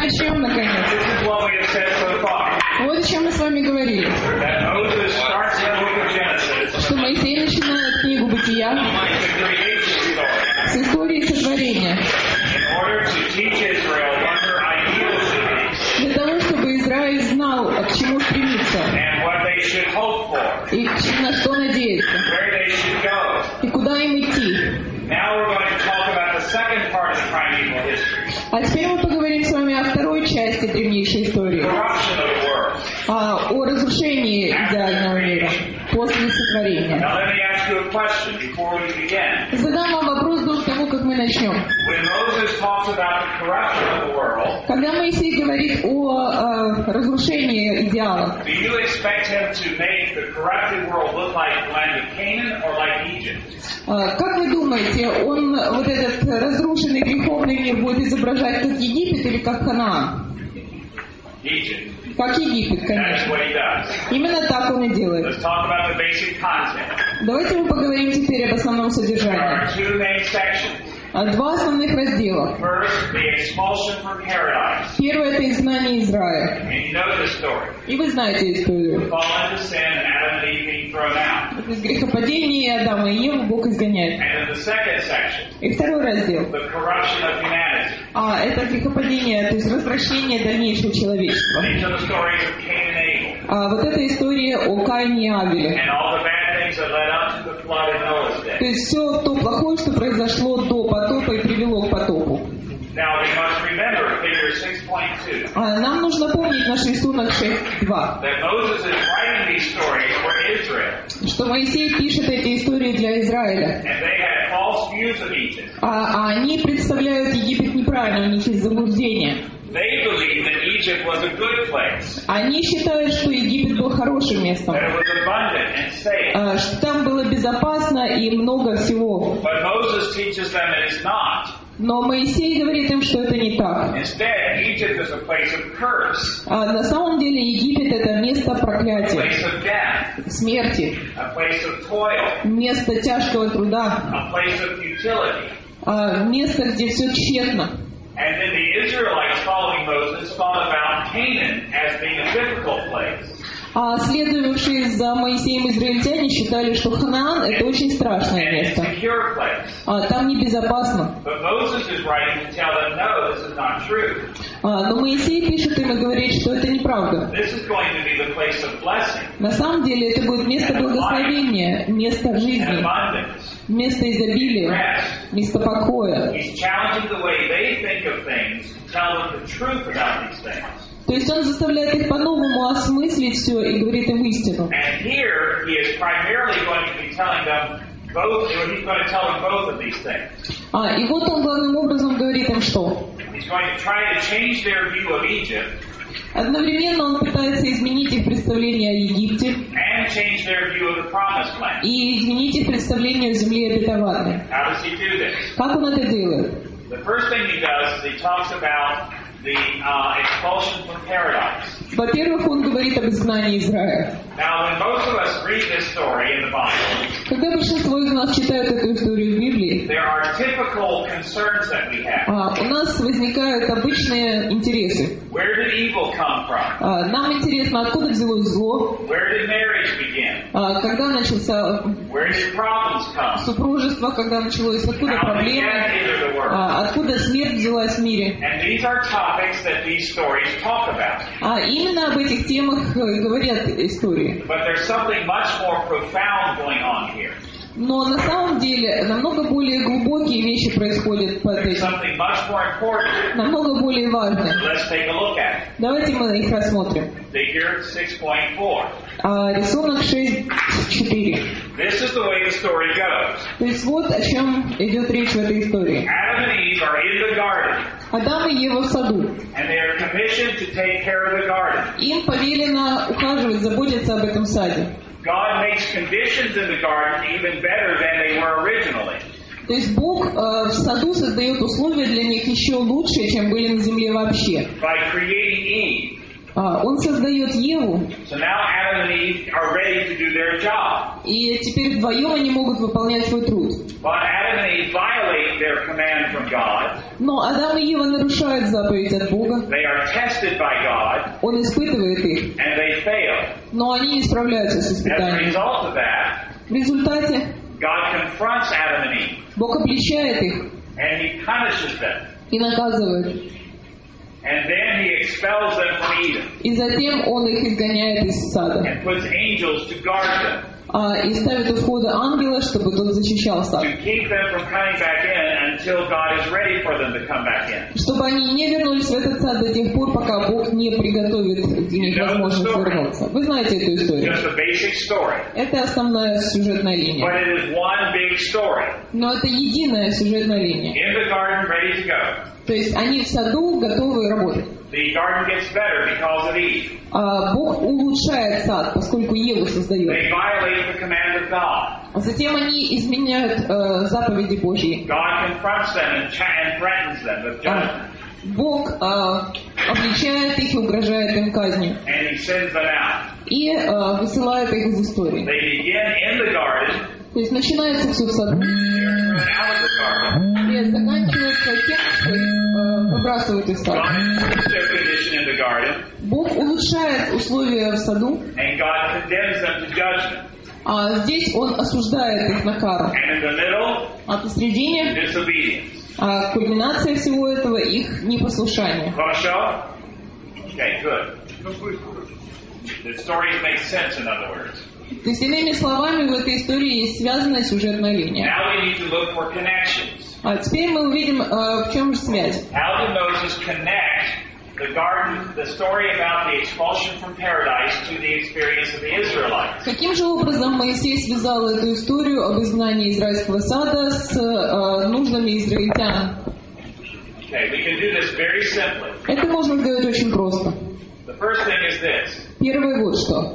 Начнем, наконец. This is what we have said so far. Вот о чем мы с вами говорили. That Moses starts in the book of Genesis Что Моисей начинает книгу Бытия with the creation story с истории сотворения. in order to teach Israel what their ideals should be Для того, чтобы Израиль знал, к чему стремиться and what they should hope for, и на что надеяться, where they should go. и куда им идти. Now we're going to talk about the second part of the primeval history, А теперь мы поговорим с вами о второй части древнейшей истории. corruption of the world. О разрушении идеального мира после сотворения. Now let me ask you a question before we begin. Задам вам вопрос до того, как мы начнем. When Moses talks about the corruption of the world, Когда Моисей говорит о разрушении идеала, do you expect him to make the corrupted world look like the land of Canaan or like Egypt? как вы думаете, он вот этот разрушенный греховный мир будет изображать как Египет или как Ханаан? Egypt. Как Египет, That's конечно. what he does. Именно так он и делает. Let's talk about the basic content. Давайте мы поговорим теперь об основном There содержании. are two main sections. Два основных раздела. First, the expulsion from paradise. Первое – это изгнание Израиля. And you know this story. И вы знаете историю. Fall into sin and Adam and Eve being thrown out. Это грехопадение Адама и Еву Бог изгоняет. And in the second section, И второй раздел. the corruption of humanity. Это грехопадение, то есть развращение дальнейшего человечества. These are the stories of Cain and Abel. Вот эта история о Каине и Авеле. And all the bad things that led up to the flood in Noah's То day. есть все то плохое, что произошло до потопа и привело к потопу. Now we must remember figure 6.2. Нам нужно помнить наш рисунок 6.2, That Moses is writing these stories for Israel. что Моисей пишет эти истории для Израиля. And they had false views of Egypt. Они представляют Египет неправильно, у них есть заблуждение. They believed that Egypt was a good place. Они считают, что Египет был хорошим местом, That it was abundant and safe. что там было безопасно и много всего. But Moses teaches them that it's not. Но Моисей говорит им, что это не так. Instead, Egypt is a place of curse, На самом деле Египет это место a проклятия, place of death, смерти, a place of toil, место тяжкого труда, a place of futility. место, где все тщетно. And then the Israelites following Moses thought about Canaan as being a difficult place. Следовавшие за Моисеем израильтяне считали, что Ханаан это очень страшное And a место. secure place. Там небезопасно. But Moses is writing to tell them, no, this is not true. Но Моисей пишет им и говорит, что это неправда. This is going to be the place of blessing На самом деле это будет место благословения, место and жизни, abundance, место изобилия, rest. место покоя. He's challenging the way they think of things to tell them the truth about these things. То есть он заставляет их по-новому осмыслить все и говорит им истину. And here he is primarily going to be telling them both, he's going to tell them both of these things. И вот он главным образом говорит им что? He's going to try to change their view of Egypt Одновременно он пытается изменить их представление о Египте and change their view of the promised land. и изменить их представление о земле обетованной. How does he do this? Как он это делает? The first thing he does is he talks about the expulsion from paradise. Во-первых, он говорит об изгнании Израиля. Now, when most of us read this story in the Bible, Когда большинство из нас читают эту историю в Библии, there are typical concerns that we have. у нас возникают обычные интересы. Where did evil come from? Нам интересно, откуда взялось зло, Where did marriage begin? когда начался Where did problems come? супружество, когда началось, откуда How did проблемы, death enter the world? откуда смерть взялась в мире. And these are topics that these stories talk about. Именно об этих темах говорят истории. But there's something much more profound going on here. Но на самом деле намного более глубокие вещи происходят под There's этим. something much more important. Намного более важные. Let's take a look at it. Давайте мы их рассмотрим. Figure 6.4. Рисунок 6.4. This is the way the story goes. То есть вот о чем идет речь в этой истории. Adam and Eve are in the garden, Адам и Ева в саду. and they are commissioned to take care of the garden. Им повелено ухаживать, заботиться об этом саде. God makes conditions in the garden even better than they were originally. То есть Бог в саду создает условия для них еще лучше, чем были на земле вообще. By creating Eve, Он создает Еву, So now Adam and Eve are ready to do their job. и теперь вдвоем они могут выполнять свой труд. But Adam and Eve violate their command from God. Но Адам и Ева нарушают заповедь от Бога, They are tested by God, Он испытывает их, and they fail. но они не справляются с As a испытанием. result of that, В результате God confronts Adam and Eve, Бог обличает их and He punishes them. и наказывает. And then He expels them from Eden, И затем Он их изгоняет из сада. and puts angels to guard them, И ставит у входа ангела, чтобы тот защищал сад. to keep them from coming back in until God is ready for them to come back in. Чтобы они не вернулись в этот сад до тех пор, пока Бог не приготовит для них возможность вернуться. Вы знаете эту историю. Just a basic story. Это основная сюжетная линия. But it is one big story. Но это единая сюжетная линия. In the garden, ready to go. То есть они в саду готовы работать. The garden gets better because of Eve. Бог улучшает сад, поскольку Еву создает. They violate the command of God. А затем они изменяют заповеди Божьи. God confronts them and threatens them with judgment. Бог обличает их и угрожает им казнью. And He sends them out. И высылает их из истории. They begin in the garden. То есть начинается все в саду. They're out of the garden. И заканчивается тем, что их выбрасывают из сада. God improves their condition in the garden. Бог улучшает условия в саду, And God condemns them to judgment. а здесь Он осуждает их на кару. And in the middle, А посредине disobedience. кульминация всего этого их непослушание. Хорошо? Okay, good. The stories make sense, in other words. То есть, иными словами, в этой истории есть связанная сюжетная линия. Now we need to look for connections. А теперь мы увидим, в чем же связь. How did Moses connect the garden, the story about the expulsion from paradise, to the experience of the Israelites? Каким же образом Моисей связал эту историю об изгнании израильского сада с нуждами израильтян? Okay, we can do this very simply. Это можно сделать очень просто. The first thing is this. Первое вот что.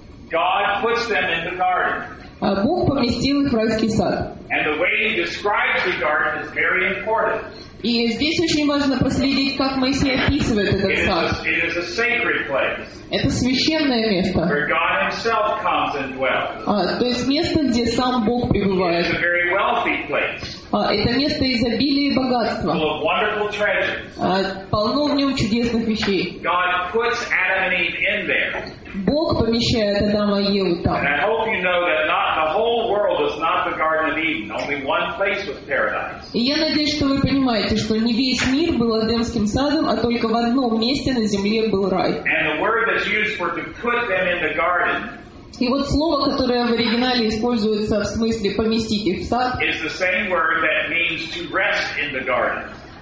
God puts them in the garden. Бог поместил их в райский сад. And the way He describes the garden is very important. И здесь очень важно проследить, как Моисей описывает этот сад. It is a sacred place Это священное место. where God Himself comes and dwells. То есть место, где сам Бог It's пребывает. a very wealthy place, Это место изобилия и богатства. full of wonderful treasures. Полно в нем чудесных вещей. God puts Adam and Eve in there. Бог помещает Адама и Еву And там. I hope you know that the whole world is not the Garden of Eden. Only one place was paradise. И я надеюсь, что вы понимаете, что не весь мир был Эдемским садом, а только в одном месте на земле был рай. And the word that's used for to put them in the garden И вот слово, которое в оригинале используется в смысле поместить их в сад, is the same word that means to rest in the garden.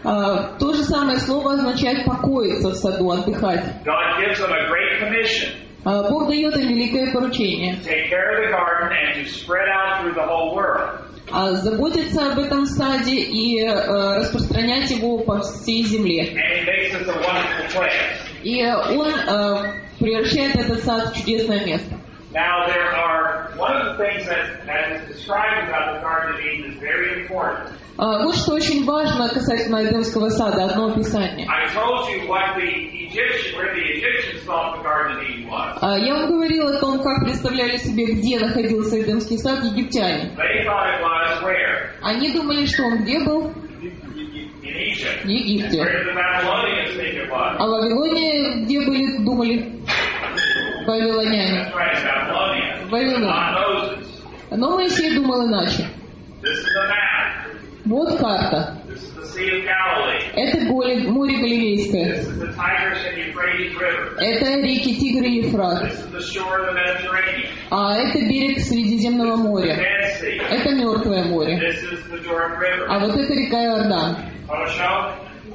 то же самое слово означает покоиться в саду, отдыхать. God gives them a great commission. Бог дает им великое поручение. Take care of the garden and to spread out through the whole world. Заботиться об этом саде и распространять его по всей земле. And He makes it a wonderful place. И Он превращает этот сад в чудесное место. Now one of the things that is described about the Garden of Eden is very important. Вот что очень важно касательно Эдемского сада, одно описание. I told you where the Egyptians thought the Garden of Eden was. Я вам говорил о том, как представляли себе, где находился Эдемский сад египтяне. They thought it was where? Они думали, что он где был? In Egypt. В Египте. Where did the Babylonians think it was? А в Вавилоне где были, думали? Вавилоняне. That's right, Babylonia. Вавилон. Not Moses. Но Моисей думал иначе. This is the map. Вот карта. This is the Sea of Galilee. Это море Галилейское. This is the Tigris and Euphrates River. Это реки Тигр и Ефрат. This is the shore of the Mediterranean. А это берег Средиземного моря. Dead Sea. Это Мертвое море. This is the Jordan River. А вот это река Иордан. Хорошо?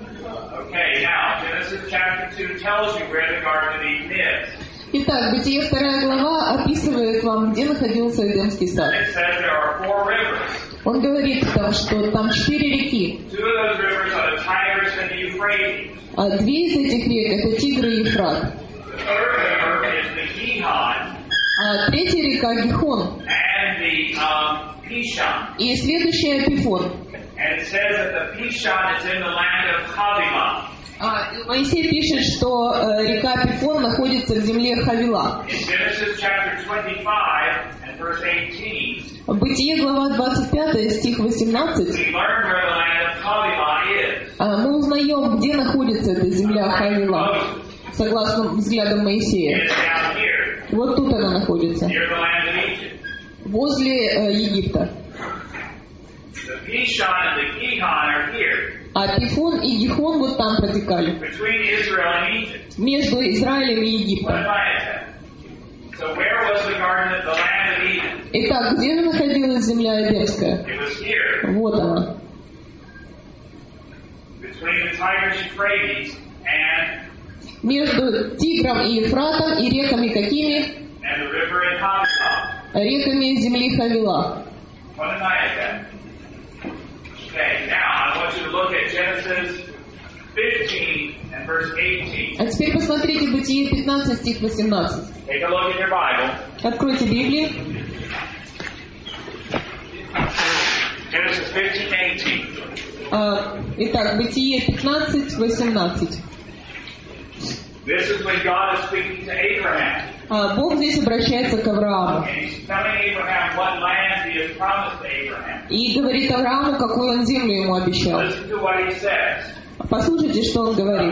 Okay, now, Genesis chapter 2 tells you where the Garden of Eden is. Итак, Бытие 2 глава описывает вам, где находился Эдемский сад. It says there are 4 rivers. Он говорит, что там 4 реки. 2 of those rivers are the Tigris and the Euphrates. А 2 из этих рек это Тигр и Ефрат. The 3rd river is the Gihon А 3-я река Гихон. and the Pishon. И следующая Пифон. And it says that the Pishon is in the land of Havilah. Моисей пишет, что река Пифон находится в земле Хавила. In Genesis chapter 25 and verse 18, Бытие, глава 25, стих 18. we learn where the land of Havilah is. Мы узнаем, где находится эта земля Хавила, согласно взглядам It Моисея. is down here, Вот тут она находится, near the land of Egypt. возле Египта. The Pishon and the Gihon are here, А Пифон и Гихон вот там протекали, between Israel and Egypt. между Израилем и What Египтом. am I at that? So where was the garden of the land of Eden? Итак, где же находилась земля Эдемская? It was here, Вот она. between the Tigris Euphrates and Между Тигром и Ефратом и реками какими? the river in Havilah. Реками земли Хавила. What am I at that? Okay, now I want you to look at Genesis 15 and verse 18. А теперь посмотрите Бытие 15, стих 18. Take a look at your Bible. Откройте Библию. Genesis 15:18. Итак, Бытие 15, 18. This is when God is speaking to Abraham. Бог здесь обращается к Аврааму. And he's telling Abraham what land he has promised to Abraham. И говорит Аврааму, какую он землю ему обещал. Listen to what he says. Послушайте, что он говорит.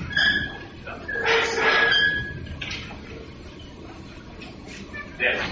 Yes.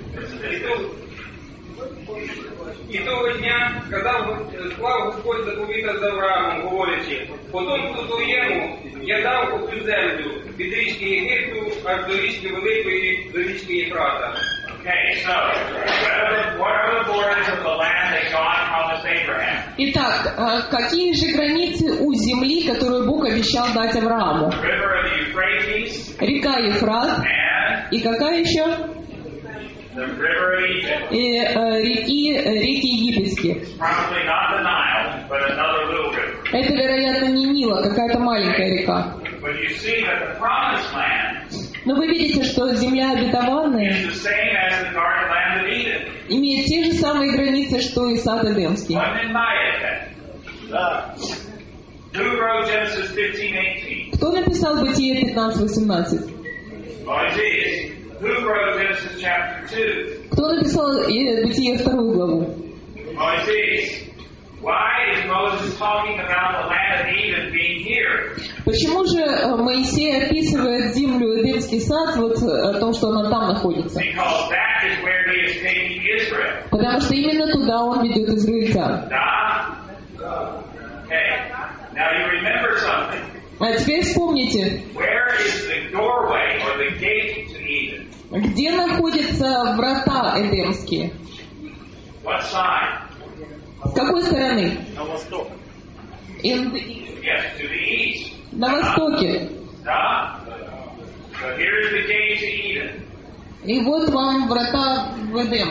І того дня склав Господь заповіт з Авраамом, говорячи, потомку твоєму я дав оцю землю від річки Єгипту аж до річки Великої, до річки Єфрата. Okay, so what are the borders of the land that God promised Abraham? Итак, какие же границы у земли, которую Бог обещал дать Аврааму? River of the Euphrates Река Ефрат. and И какая еще? the river of Egypt. И реки египетские. Probably not the Nile, but another little river. Это, вероятно, не Нила, какая-то маленькая река. But you see that the promised land Но вы видите, что земля обетованная is the same as the garden land of Eden. имеет те же самые границы, что и сад Эдемский. What did Maya say? Who wrote Genesis 15:18? Кто написал Бытие 15:18? Moisés. Who wrote Genesis chapter 2? Кто написал Бытие 2 главу? Moisés. Why is Moses talking about the land of Eden being here? Почему же Моисей описывает землю Эдемский сад, вот о том, что она там находится? Because that is where he is taking Israel. Потому что именно туда он ведет израильтян. Да? Okay. Now you remember something. А теперь вспомните, Where is the doorway or the gate to Eden? где находятся врата Эдемские? What side? С какой стороны? На восток. In- Yes, to the east. На востоке. Да? So here is the gate to Eden. И вот вам врата в Эдем.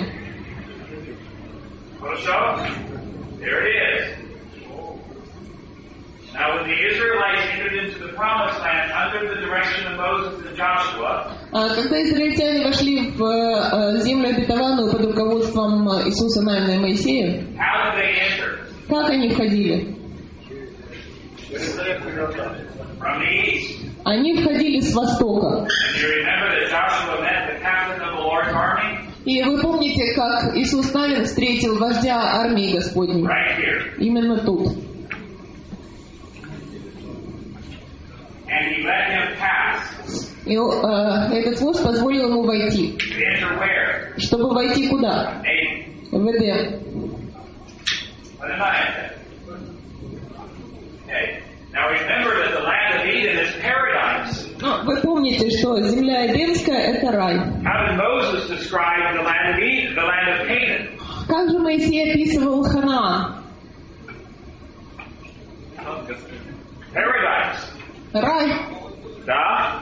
So, there it is. Now when the Israelites entered into the promised land under the direction of Moses and Joshua, Когда израильтяне вошли в землю обетованную под руководством Иисуса Навина и Моисея, how did they enter? как они входили? From the east. Они входили с востока. And you remember that Joshua met the captain of the Lord's army? И вы помните, как Иисус Навин встретил вождя армии Господней? Right here. Именно тут. And he let him pass. И этот вождь позволил ему войти. To enter where? Чтобы войти куда? Eden. В Эдем. What am I at? Okay. Now remember that the land of Eden is paradise. Но вы помните, что земля Эдемская – это рай. How did Moses describe the land of Eden, the land of Canaan? Как же Моисей описывал Ханаан? Paradise. Рай. Da?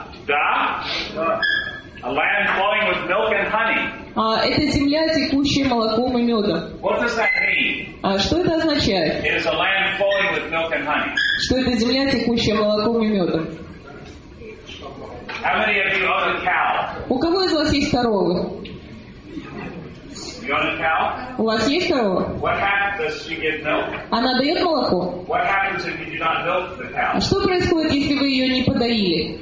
A land flowing with milk and honey. Это земля, текущая молоком и медом. What does that mean? Что это означает? It is a land flowing with milk and honey. Что это земля, текущая молоком и медом. How many of you own a cow? У кого из вас есть коровы? You own a cow? У вас есть корова? What happens? Does she give milk? Она дает молоко? What happens if you do not milk the cow? А что происходит, если вы ее не подоили?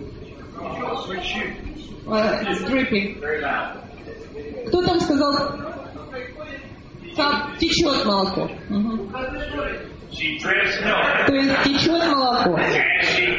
Dripping. Very loud. Кто там сказал? Там течет молоко. Мгм. She drips milk. То есть течет молоко. And she,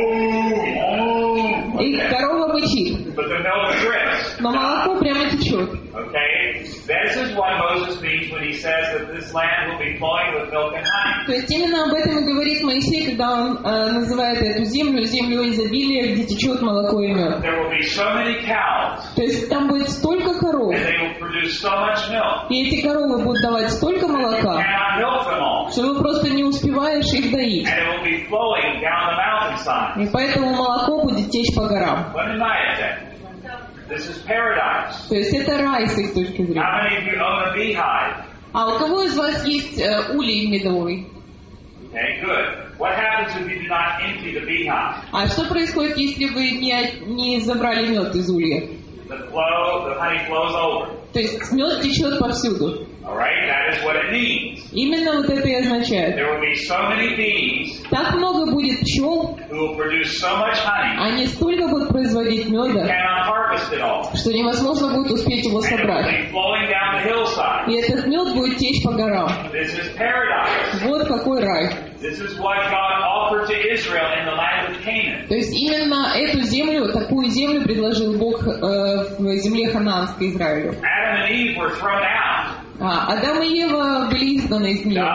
oh. И корова мычит. But the milk drips. Но молоко прямо течет. Okay? This is what Moses means when he says that this land will be flowing with milk and honey. То есть именно об этом и говорит Моисей, когда он называет эту землю землей изобилия, где течет молоко и мед. There will be so many cows, То есть там будет столько коров, and they will produce so much milk. и эти коровы будут давать столько You молока, cannot milk them all. что вы просто не успеваешь их доить. And it will be flowing down the mountainside. И поэтому молоко будет течь по горам. What am I at? This is paradise. То есть это рай с их точки How зрения. many of you own a beehive? А у кого из вас есть улей медовый? Okay, good. What happens if you do not empty the beehive? А что происходит, если вы не забрали мед из улья? The honey flows over. То есть мед течет повсюду. Alright, that is what it means. Именно вот это и означает. There will be so many bees Так много будет пчел, who will produce so much honey, они столько будут производить you меда, cannot harvest it all. что невозможно будет успеть его And it will собрать. be flowing down the hillside. И этот мед будет течь по горам. This is paradise. Вот какой рай. This is what God offered to Israel in the land of Canaan. То есть именно эту землю, такую землю предложил Бог в земле ханаанской Израилю. Adam and Eve were thrown out. Адам и Ева были изгнаны из нее,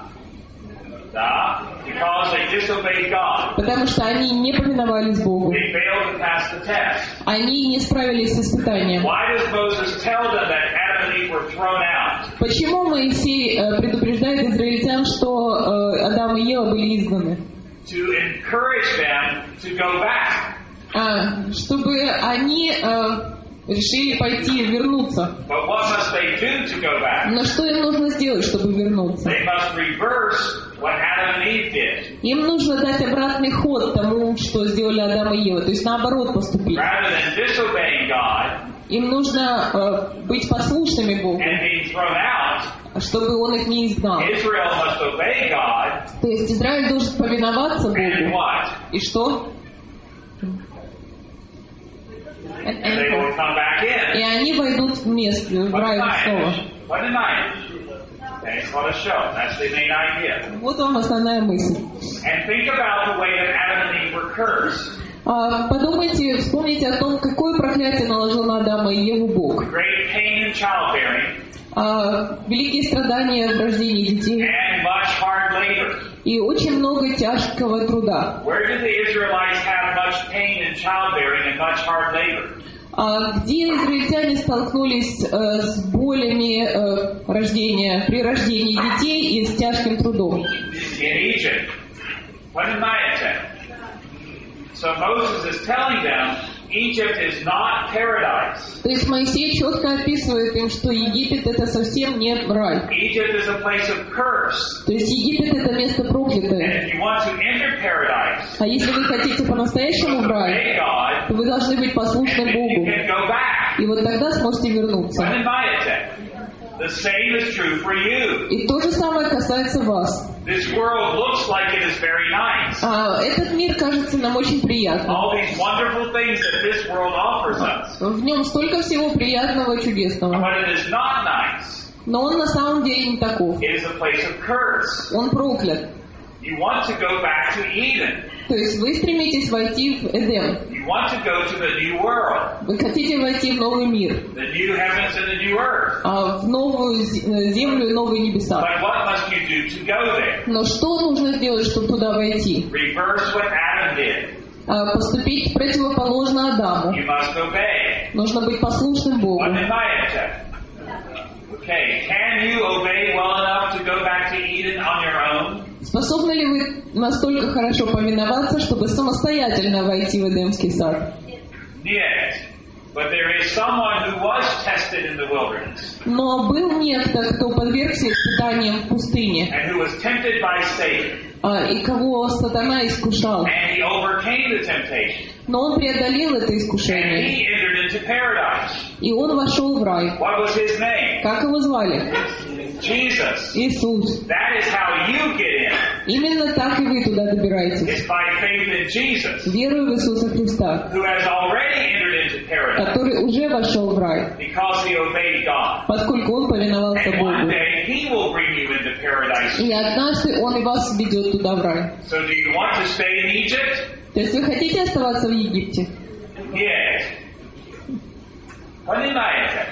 Because they disobeyed God. потому что они не повиновались Богу. They failed to pass the test. Они не справились с испытанием. Why does Moses tell them that Adam and Eve were thrown out? Почему Моисей предупреждает израильтян, что Адам и Ева были изгнаны? To encourage them to go back. Чтобы они решили пойти вернуться. But what must they do to go back? Но что им нужно сделать, чтобы вернуться? They must reverse what Adam and Eve did. Им нужно дать обратный ход тому, что сделали Адам и Ева, то есть наоборот поступить. Rather than disobeying God Им нужно быть послушными Богу, and being thrown out, чтобы Он их не изгнал. Israel must obey God. То есть Израиль должен повиноваться And Богу. what? И что? They will come back in. И они войдут вместе в рай снова. What a night. Okay, it's what a show. That's the main idea. Вот вам основная мысль. And think about the way that Adam and Eve were cursed. Подумайте, вспомните о том, какое проклятие наложил на Адама и Еву Бог. Great pain in childbearing. Великие страдания в рождении детей. And much hard labor. И очень много тяжкого труда. Where did the Israelites have much pain in childbearing and much hard labor? Где израильтяне столкнулись с болями рождения, при рождении детей и с тяжким трудом? In Egypt. What in Mayatek? So Moses is telling them, Egypt is not paradise. То есть Моисей четко описывает им, что Египет это совсем не рай. Egypt is a place of curse. То есть Египет это место And проклятое. if you want to enter paradise, А если вы хотите по-настоящему в рай, obey God, то вы должны быть послушны and you Богу. can go back. И вот тогда сможете вернуться. What in Mayatek? The same is true for you. И то же самое касается вас. This world looks like it is very nice. Этот мир кажется нам очень приятным. All these wonderful things that this world offers us. В нем столько всего приятного и чудесного. But it is not nice. Но он на самом деле не таков. It is a place of curse. Он проклят. You want to go back to Eden. То есть вы стремитесь войти в Эдем. You want to go to the new world. Вы хотите войти в новый мир. The new heavens and the new earth. В новую землю и новые небеса. But what must you do to go there? Но что нужно сделать, чтобы туда войти? Reverse what Adam did. Поступить противоположно Адаму. You must obey. Нужно быть послушным Богу. What did Maya? Okay, can you obey well enough to go back to Eden on your own? Способны ли вы настолько хорошо повиноваться, чтобы самостоятельно войти в Эдемский сад? Нет. But there is someone who was tested in the wilderness Но был некто, кто подвергся испытаниям в пустыне, and who was tempted by Satan. и кого сатана искушал. And he overcame the temptation. Но он преодолел это And искушение, he entered into paradise. и он вошел в рай. What was his name? Как его звали? Jesus. Иисус. That is how you get in. Именно так и вы туда добираетесь. It's by faith in Jesus, Веруя в Иисуса Христа, who has already entered into paradise который уже вошел в рай, because he obeyed God. поскольку он повиновался And one Богу. day he will bring you into paradise. И однажды он и вас ведет туда в рай. So do you want to stay in Egypt? То есть вы хотите оставаться в Египте? Yes. Понимаете?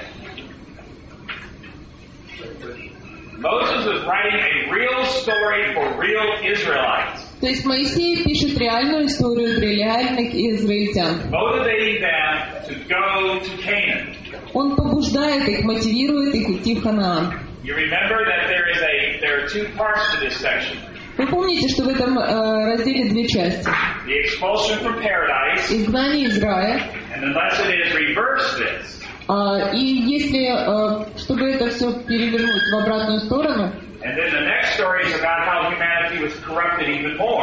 Moses was writing a real story for real Israelites, То есть Моисей пишет реальную историю для реальных израильтян. motivating them to go to Canaan. Он побуждает их, мотивирует их идти в Ханаан. You remember that there are two parts to this section. Вы помните, что в этом разделе две части. The expulsion from paradise, Изгнание из рая. and the lesson is reverse this. И если, чтобы это все перевернуть в обратную сторону, And then the next story is about how humanity was corrupted even more.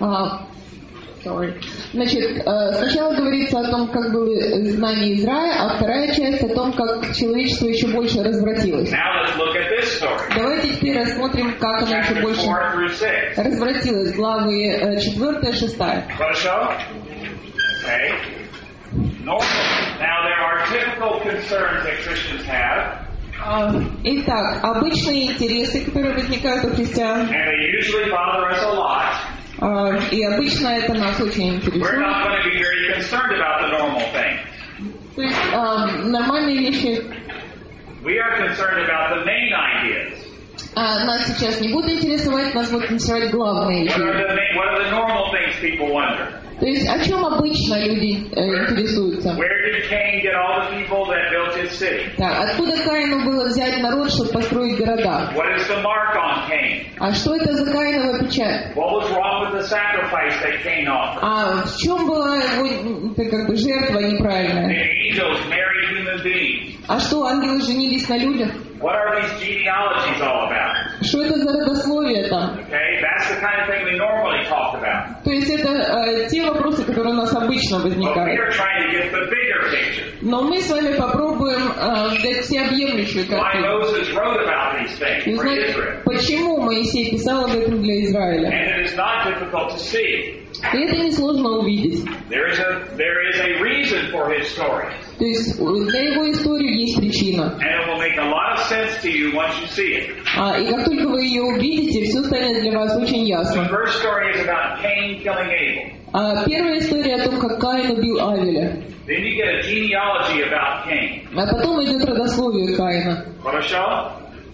Значит, сначала говорится о том, как было изгнание из рая, а вторая часть о том, как человечество еще больше развратилось. Now let's look at this story. Давайте теперь рассмотрим, как оно еще Chapters больше 4 through 6. развратилось. Главы 4-6. Хорошо? Okay. Normal. Now there are typical concerns that Christians have, Итак, обычные интересы, которые возникают у христиан, and they usually bother us a lot. и обычно это нас очень We're интересует. not going to be very concerned about the normal thing. То есть нормальные вещи We are concerned about the main ideas. нас сейчас не будут интересовать, нас будут интересовать главные What идеи. are the normal things people wonder? То есть о чем обычно люди интересуются? Where did Cain get all the people that built his city? Так, откуда Каину было взять народ, чтобы построить города? What is the mark on Cain? А что это за Каинова печать? What was wrong with the sacrifice that Cain offered? А в чем была его жертва The неправильная? angels married human beings. А что, ангелы женились на людях? What are these genealogies all about? Что это за родословие там? Okay, that's the kind of thing we normally talk about. То есть это те вопросы, которые у нас обычно But we возникают. are trying to get the bigger picture. Но мы с вами попробуем взять всеобъемлющую Why картину. Moses wrote about these things И for узнать, Israel. почему Моисей писал об этом для Израиля. And it is not difficult to see. И это несложно увидеть. There is a reason for his story. То есть для его истории есть причина. And it will make a lot of sense to you once you see it. И как только вы ее увидите, все станет для вас очень The ясно. first story is about Cain killing Abel. Первая история о том, как Каин убил Авеля. Then you get a genealogy about Cain. А потом идет родословие Каина. Хорошо?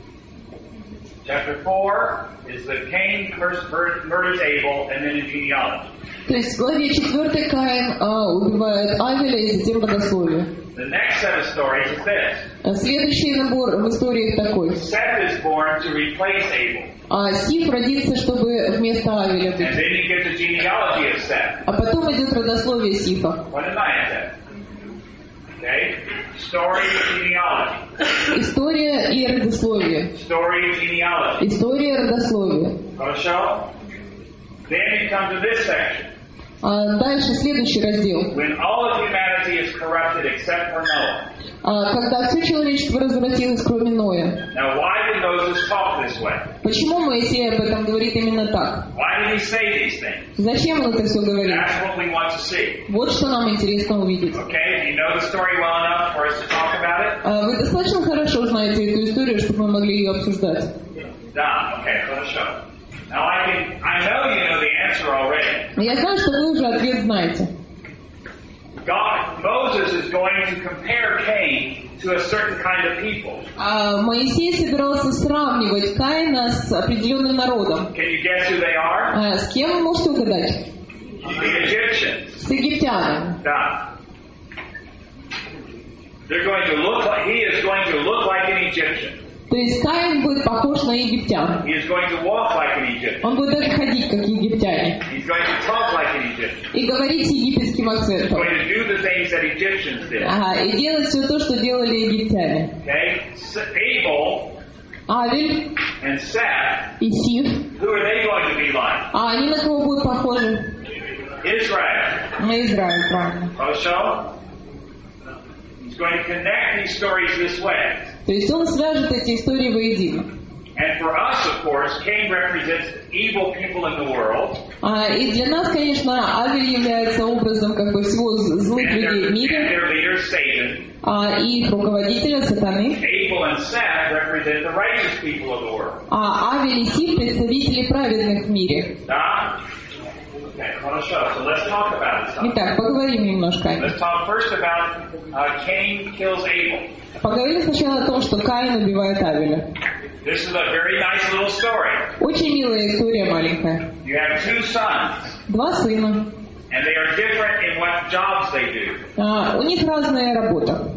Chapter 4 is that Cain first murders Abel and then a genealogy. То есть в главе 4 Каин убивает Авеля и затем родословие. The next set of stories is this. Следующий набор в историях такой. Seth is born to replace Abel. Сиф родится, чтобы вместо Авеля And быть. then you get the genealogy of Seth. А потом идет родословие Сифа. Понимаете? Okay? Story, genealogy. История и родословие. Story, genealogy. История и родословие. Хорошо? Then you come to this section. Дальше следующий раздел. When all of humanity is corrupted except for Noah. Когда все человечество развратилось, кроме Ноя. Now, why did Moses talk this way? Почему Моисей об этом говорит именно так? Why did he say these things? Зачем он это все говорит? That's what we want to see. Вот что нам интересно увидеть. Okay? You know the story well enough for us to talk about it? Вы достаточно хорошо знаете эту историю, чтобы мы могли ее обсуждать. Done. Okay, хорошо. Now I know you know the answer already. Я знаю, что вы уже ответ знаете. Moses is going to compare Cain to a certain kind of people. Моисей собирался сравнивать Каина с определенным народом. Can you guess who they are? С кем вы можете угадать? The Egyptians. С египтянами. Done. He is going to look like an Egyptian. То есть Каин будет похож на египтян. He is going to walk like an Egyptian. Он будет даже ходить, как египтяне. He's going to talk like an Egyptian. И говорить египетским He's акцентом. going to do the things that Egyptians did. Ага, и делать все то, что делали египтяне. Okay? Abel Авель and Seth, и Сиф. who are they going to be like? А они на кого будут похожи? Israel. На Израиль, правильно. Also, he's going to connect these stories this way. То есть он свяжет эти истории воедино. And for us, of course, Cain represents evil people in the world. И для нас, конечно, Авель является образом как бы всего злых And людей в мире, their leader, Satan. и их руководителя, сатаны. Abel and Seth represent the righteous people of the world. А Авель и Сиф представители праведных в мире. Да? Okay, хорошо. So let's talk about it. Итак, поговорим немножко о них. Let's talk first about Cain kills Abel. Поговорим сначала о том, что Каин убивает Авеля. This is a very nice little story. Очень милая история маленькая. You have two sons, Два сына. and they are different in what jobs they do. У них разная работа.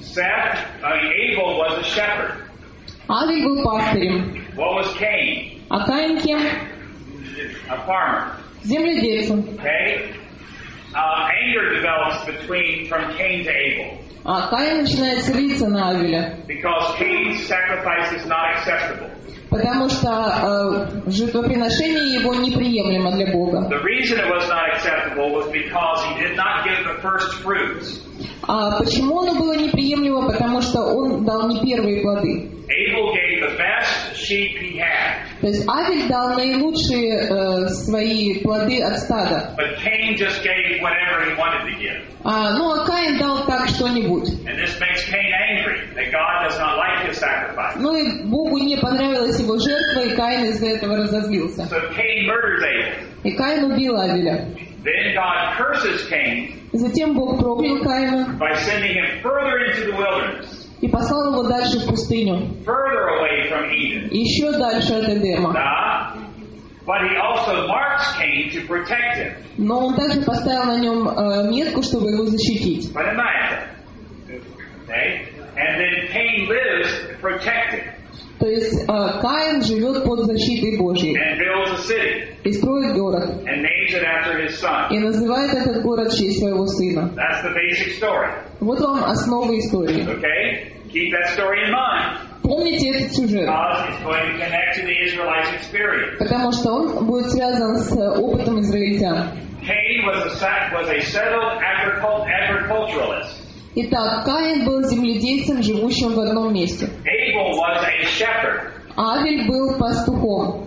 Abel was a shepherd. Авель был пастырем. What was Cain? А Каин кем? A farmer. Земледельцем. Okay? Anger develops from Cain to Abel. А Каин начинает злиться на Авеля. Because Cain's sacrifice is not acceptable. Потому что жертвоприношение его неприемлемо для Бога. The reason it was not acceptable was because he did not give the first fruits. А почему оно было неприемлемо? Потому что он дал не первые плоды. Abel gave the best sheep he had. То есть Авель дал наилучшие свои плоды от стада. But Cain just gave whatever he wanted to give. А Каин дал так что-нибудь. And this makes Cain angry that God does not like his sacrifice. Ну и Богу не понравилась его жертва, и Каин из-за этого разозлился. So Cain murders Abel. И Каин убил Авеля. Then God curses Cain Затем Бог проклял Каина by sending him further into the wilderness, и послал его дальше в пустыню. further away from Eden. Еще дальше от Эдема. But he also marks Cain to protect him. Но он также поставил на нем метку, чтобы его защитить. Понимаете? Okay? And then Cain lives protected То есть Каин живет под защитой Божьей and builds a city и строит город. and names it after his son. И называет этот город в честь своего сына. That's the basic story. Вот вам основы истории. Okay? Keep that story in mind. Помните этот сюжет, Because it's going to connect to the Israelites' experience. потому что он будет связан с опытом израильтян. Cain was a settled agriculturalist. Итак, Каин был земледельцем, живущим в одном месте. Abel was a shepherd. А Авель был пастухом.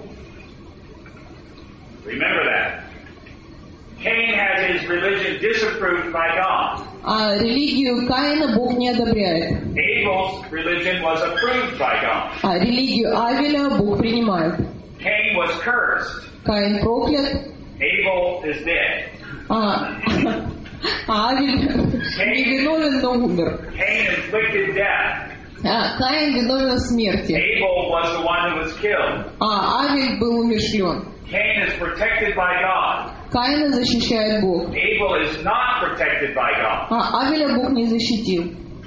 Remember that. Cain has his religion disapproved by God. А религию Каина Бог не одобряет. Abel's religion was approved by God. А религию Авеля Бог принимает. Cain was cursed. Каин проклят, Abel is dead. а Авель не виновен, но умер. Cain inflicted death. Каин виновен в смерти, Abel was the one who was killed. а Авель был умерщвлен. Cain is protected by God. Каина защищает Бог, Abel is not protected by God. а Авеля Бог не защитил.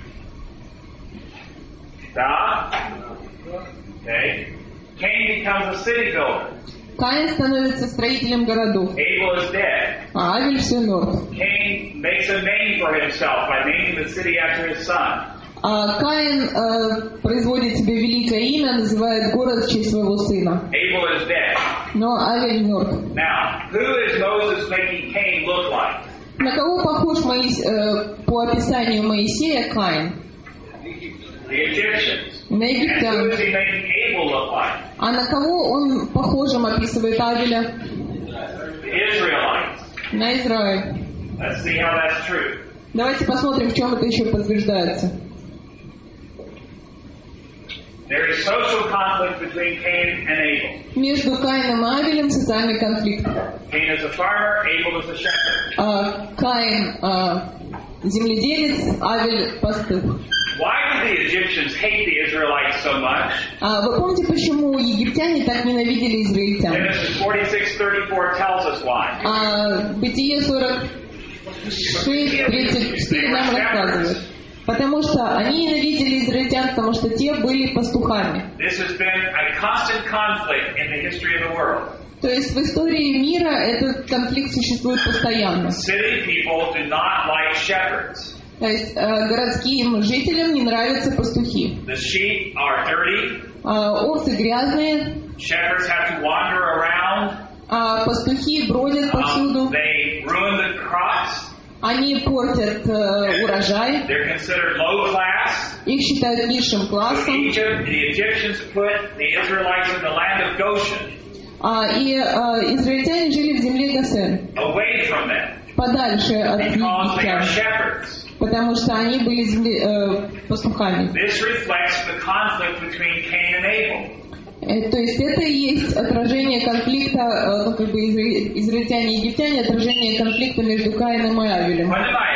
Да? Okay. Cain becomes a city builder. Каин становится строителем городов, Abel is dead. а Авель все мертв. Cain makes a name for himself by naming the city after his son. А Каин производит себе великое имя, называет город в честь своего сына. Abel is dead. Но Авель мертв. Now, who is Moses making Cain look like? На кого похож по описанию Моисея Каин? The Egyptians. На And who египтян. is he making Abel look like? А на кого он похожим описывает Авеля? The Israelites. На Израиль. Let's see how that's true. Давайте посмотрим, в чем это еще подтверждается. There is social conflict between Cain and Abel. Между Каином и Авелем социальный конфликт. Cain is a farmer, Abel is a shepherd. Каин земледелец, Авель пастух. Why did the Egyptians hate the Israelites so much? Вы помните, почему египтяне так ненавидели израильтян? Genesis 46:34 tells us why. Бытие 46:34 нам рассказывает. Потому что они ненавидели израильтян, потому что те были пастухами. This has been a constant conflict in the history of the world. То есть в истории мира этот конфликт существует постоянно. City people do not like shepherds. То есть городским жителям не нравятся пастухи. The sheep are dirty. Овцы грязные, Shepherds have to wander around. пастухи бродят повсюду, They ruin the crops. они портят урожай, They're considered low class. их считают низшим So классом. Egypt, the Egyptians put the Israelites in the land of Goshen, И израильтяне жили в земле Госен, away from them, подальше от because they are египтян, shepherds. потому что они были пастухами. This reflects the conflict between Cain and Abel. То есть это и есть отражение конфликта, как бы израильтяне и египтяне, отражение конфликта между Каином и Авелем.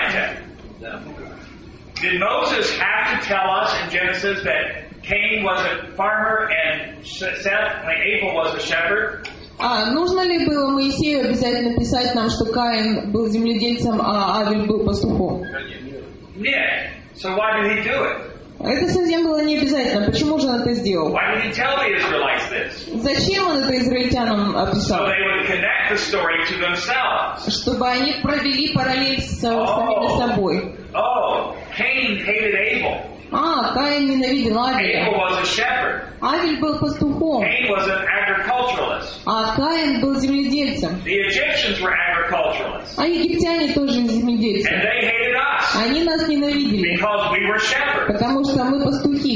Did Moses have to tell us in Genesis that Cain was a farmer and Abel was a shepherd? Нужно ли было Моисею обязательно писать нам, что Каин был земледельцем, а Авель был пастухом? Нет. So why did he do it? Это совсем было не обязательно. Почему же он это сделал? Why did he tell the Israelites this? Зачем он это израильтянам So описал? they would connect the story to themselves. Чтобы они провели параллель с самими собой. Oh, Cain hated Abel. Каин ненавидел Abel Авеля. was a shepherd. Авель был пастухом, Cain was an agriculturalist. а Каин был земледельцем. The Egyptians were agriculturalists. А египтяне тоже земледельцы. And they hated us Они нас ненавидели, because we were shepherds. потому что мы пастухи.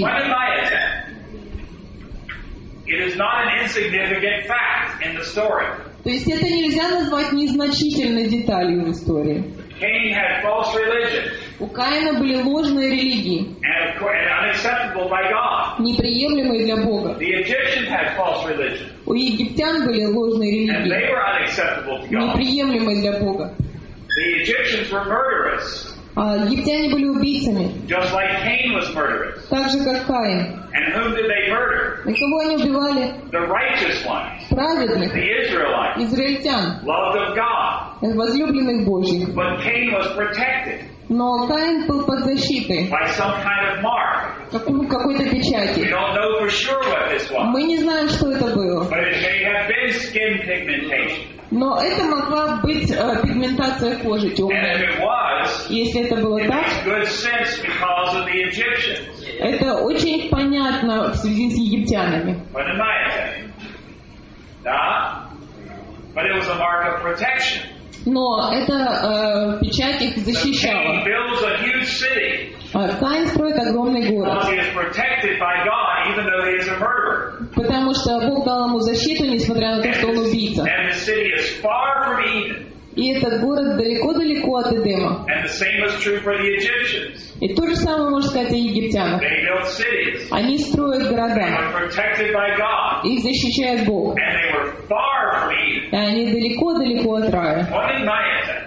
It is not an insignificant fact in the story. То есть это нельзя назвать незначительной деталью в истории. Cain had false religion У Каина были ложные религии, and unacceptable by God. неприемлемые для Бога. The Egyptians had false religion У египтян были ложные and they религии, were unacceptable to God. неприемлемые для Бога. The Egyptians were murderous, Египтяне были убийцами, just like Cain was murderous. так же как Каин. And whom did they murder? И кого они убивали? The righteous ones, Праведных, the Israelites, израильтян, loved of God. возлюбленных Божьих. But Cain was protected Но Каин был под защитой, by some kind of mark. какой-то We печати. don't know for sure what this was, Мы не знаем, что это было. but it may have been skin pigmentation. Но это могла быть пигментация кожи And темная. if it was, Если это было it так, makes good sense because of the Egyptians. это очень понятно в связи с египтянами. Понимаете? Да? But it was a mark of protection. Но эта печать их So Cain защищала. builds a huge city Каин строит огромный город, because he is protected by God even though he is a murderer. потому что Бог дал ему защиту, несмотря на то, что он убийца. And the city is far from Eden. И этот город далеко-далеко от Эдема. And the same is true for the Egyptians. И то же самое можно сказать о египтянах. They built cities. Они строят They города, were protected by God. их защищает Бог. And they were far from Eden. И они далеко-далеко от рая. Понимаете?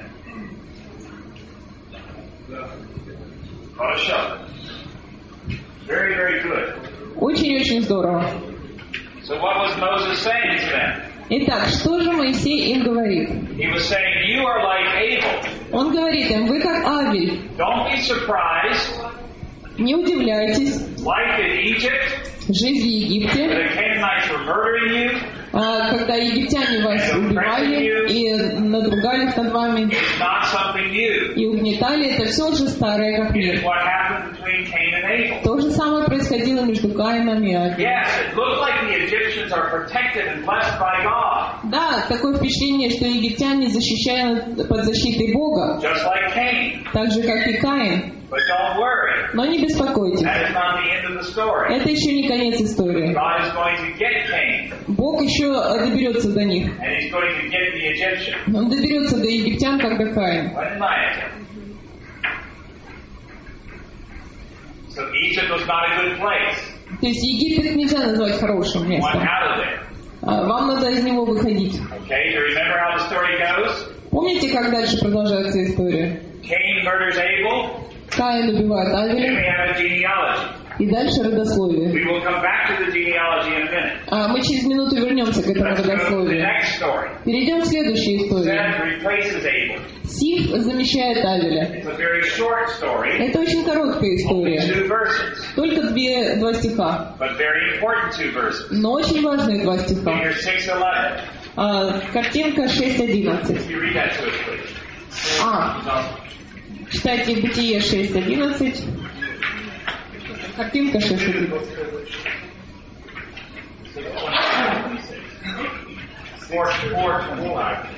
Хорошо. Very, very good. Очень-очень здорово. So what was Moses saying to them? Итак, что же Моисей им говорит? He was saying, you are like Abel. Он говорит им, вы как Авель, Don't be surprised, не удивляйтесь, like in Egypt, жизнь в Египте, the Canaanites were murdering you. когда египтяне вас убивали и надругались над вами It's not something new. и угнетали, это все же старое как It's мир. what happened between Cain and Abel. То же самое происходило между Каином и Авелем. Yes, it looked like the Egyptians are protected and blessed by God, Да, такое впечатление, что египтяне защищают под защитой Бога, just like Cain. так же как и Каин. But don't worry, Но не беспокойтесь, that is not the end of the story. это еще не конец истории. God is going to get Cain, Бог еще доберется до них. and He's going to get the Egyptian. Он доберется до египтян, как до Каина. Понимаете? So Egypt was not a good place. То есть Египет нельзя назвать хорошим One местом. out of there. Вам надо из него выходить. Okay, do you remember how the story goes? Помните, как дальше продолжается история? Cain murders Abel, Каин убивает and we Авеля, have a genealogy. И дальше родословие. We will come back to the genealogy in a minute. Мы через минуту вернемся к этому Let's go to the родословию. next story. Перейдем к следующей истории. Seth replaces Abel. Сиф замещает Авеля. It's a very short story, Это очень короткая only история. 2 verses, Только два стиха. but very important 2 verses. Но очень важные два стиха. Figure 6:11. Картинка 6.11. If you read that to us, please. Читайте Бытие 6.11. Картинка 6.11. 4:25.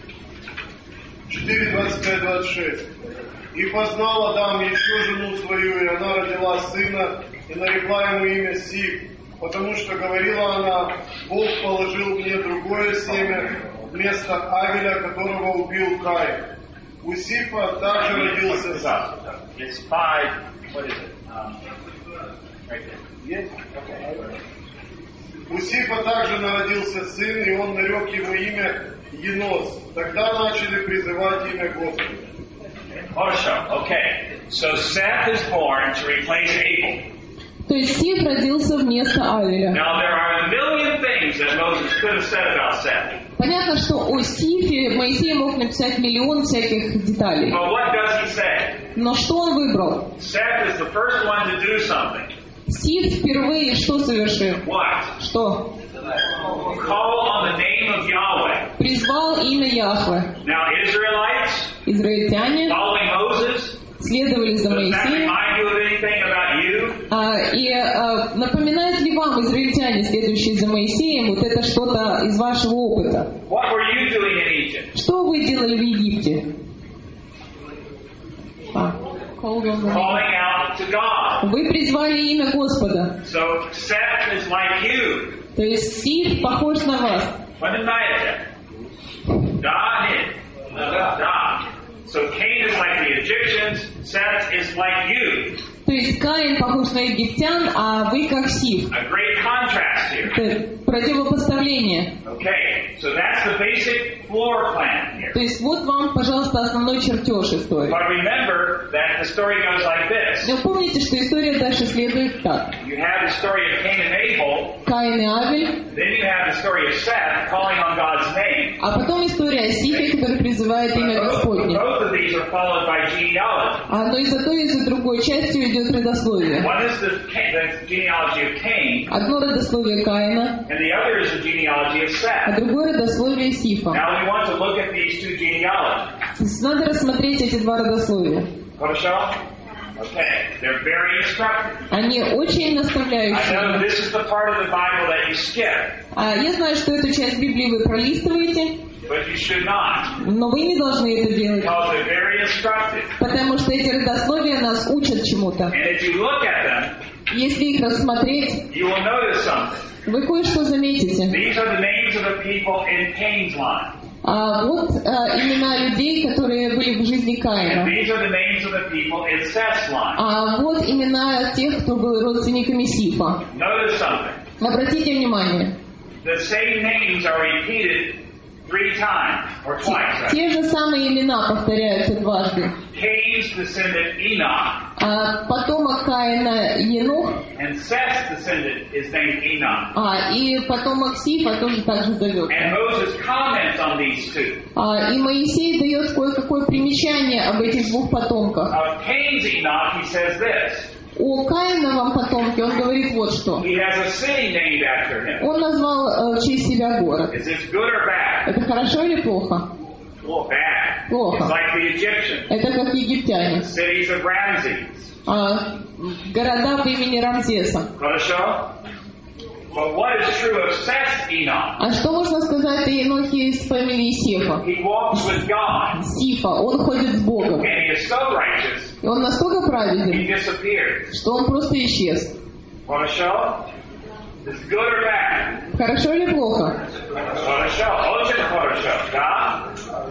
4:25-26. «И познал Адам еще жену свою, и она родила сына, и нарекла ему имя Сиф, потому что говорила она: Бог положил мне другое семя вместо Авеля, которого убил Каин. У Сифа также родился сын». It's 5. What is it? Right there. Есть? У Сифа также народился сын, и он нарек его имя Енос. Тогда начали призывать имя Господа. Photoshop. Okay. So Seth is born to replace Abel. То есть Сиф родился вместо Авеля. Now there are a million things that Moses could have said about Seth. Понятно, что о Сифе Моисей мог написать миллион всяких деталей. But what does he say? Но что он выбрал? Seth is the first one to do something. Сиф впервые что совершил? What? Что? Call on the name of Yahweh. Призвал имя Яхве. Now Israelites, Израильтяне following Moses, следовали за does that Моисеем. remind you of anything about you? И напоминает ли вам, израильтяне, следующие за Моисеем, вот это что-то из вашего опыта? What were you doing in Egypt? Что вы делали в Египте? Calling out to God. Вы призвали имя Господа. So Seth is like you. То есть Сиф похож на вас. Понимаете? Да, нет. Да. So Cain is like the Egyptians, Seth is like you. То есть Каин похож на египтян, а вы как Сиф. A great contrast here. Это противопоставление. Okay, so that's the basic floor plan here. То есть вот вам, пожалуйста, основной чертеж истории. But remember that the story goes like this. Но помните, что история дальше следует так. You have the story of Cain and Abel, Каин и Авель, then you have the story of Seth calling on God's name. а потом история о Сифе, который призывает имя Господне. Both of these are followed by genealogy. Но и за той, и за другой частью идет родословие. One is the genealogy of Cain, Одно родословие Каина, and the other is the genealogy of а Seth. другое родословие Сифа. Now we want to look at these two genealogies. Надо рассмотреть эти два родословия. Photoshop? Okay, they're very instructive. Они очень I know наставляющие. this is the part of the Bible that you skip, Я знаю, что эту часть Библии вы пролистываете, but you should not, но вы не должны это делать, because they're very instructive. потому что эти родословия нас учат чему-то. And if you look at them, Если их рассмотреть, you will notice something. вы кое-что заметите. These are the names of the people in Cain's line. Вот имена людей, которые были в жизни And Каина. these are the names of the people in Seth's line. Вот имена тех, кто был родственниками Сифа. Notice something. Обратите внимание. The same names are repeated 3 times, or twice. Те же самые имена повторяются дважды. Cain's descendant Enoch, Потомок Каина Енох, and Seth's descendant is named Enoch. и потомок Сифа тоже так же зовется. And Moses comments on these two. И Моисей дает кое-какое примечание об этих двух потомках. Of Cain's Enoch, he says this. О Каиновом потомке он говорит вот что. He has a city named after him. Он назвал в честь себя город. Is this good or bad? Это хорошо или плохо? Well, bad. Плохо. It's like the Egyptians. Это как египтяне. Cities of Ramses. Города по имени Рамзеса. Хорошо? But what is true of Seth's Enoch? Что можно сказать о Енохе из фамилии Сефа? He walks with God. Сифа, он ходит с Богом. And he is so righteous, И он настолько he праведен, disappears. что он просто исчез. Хорошо? Is good or bad? Хорошо или плохо? Хорошо. Очень хорошо. Да?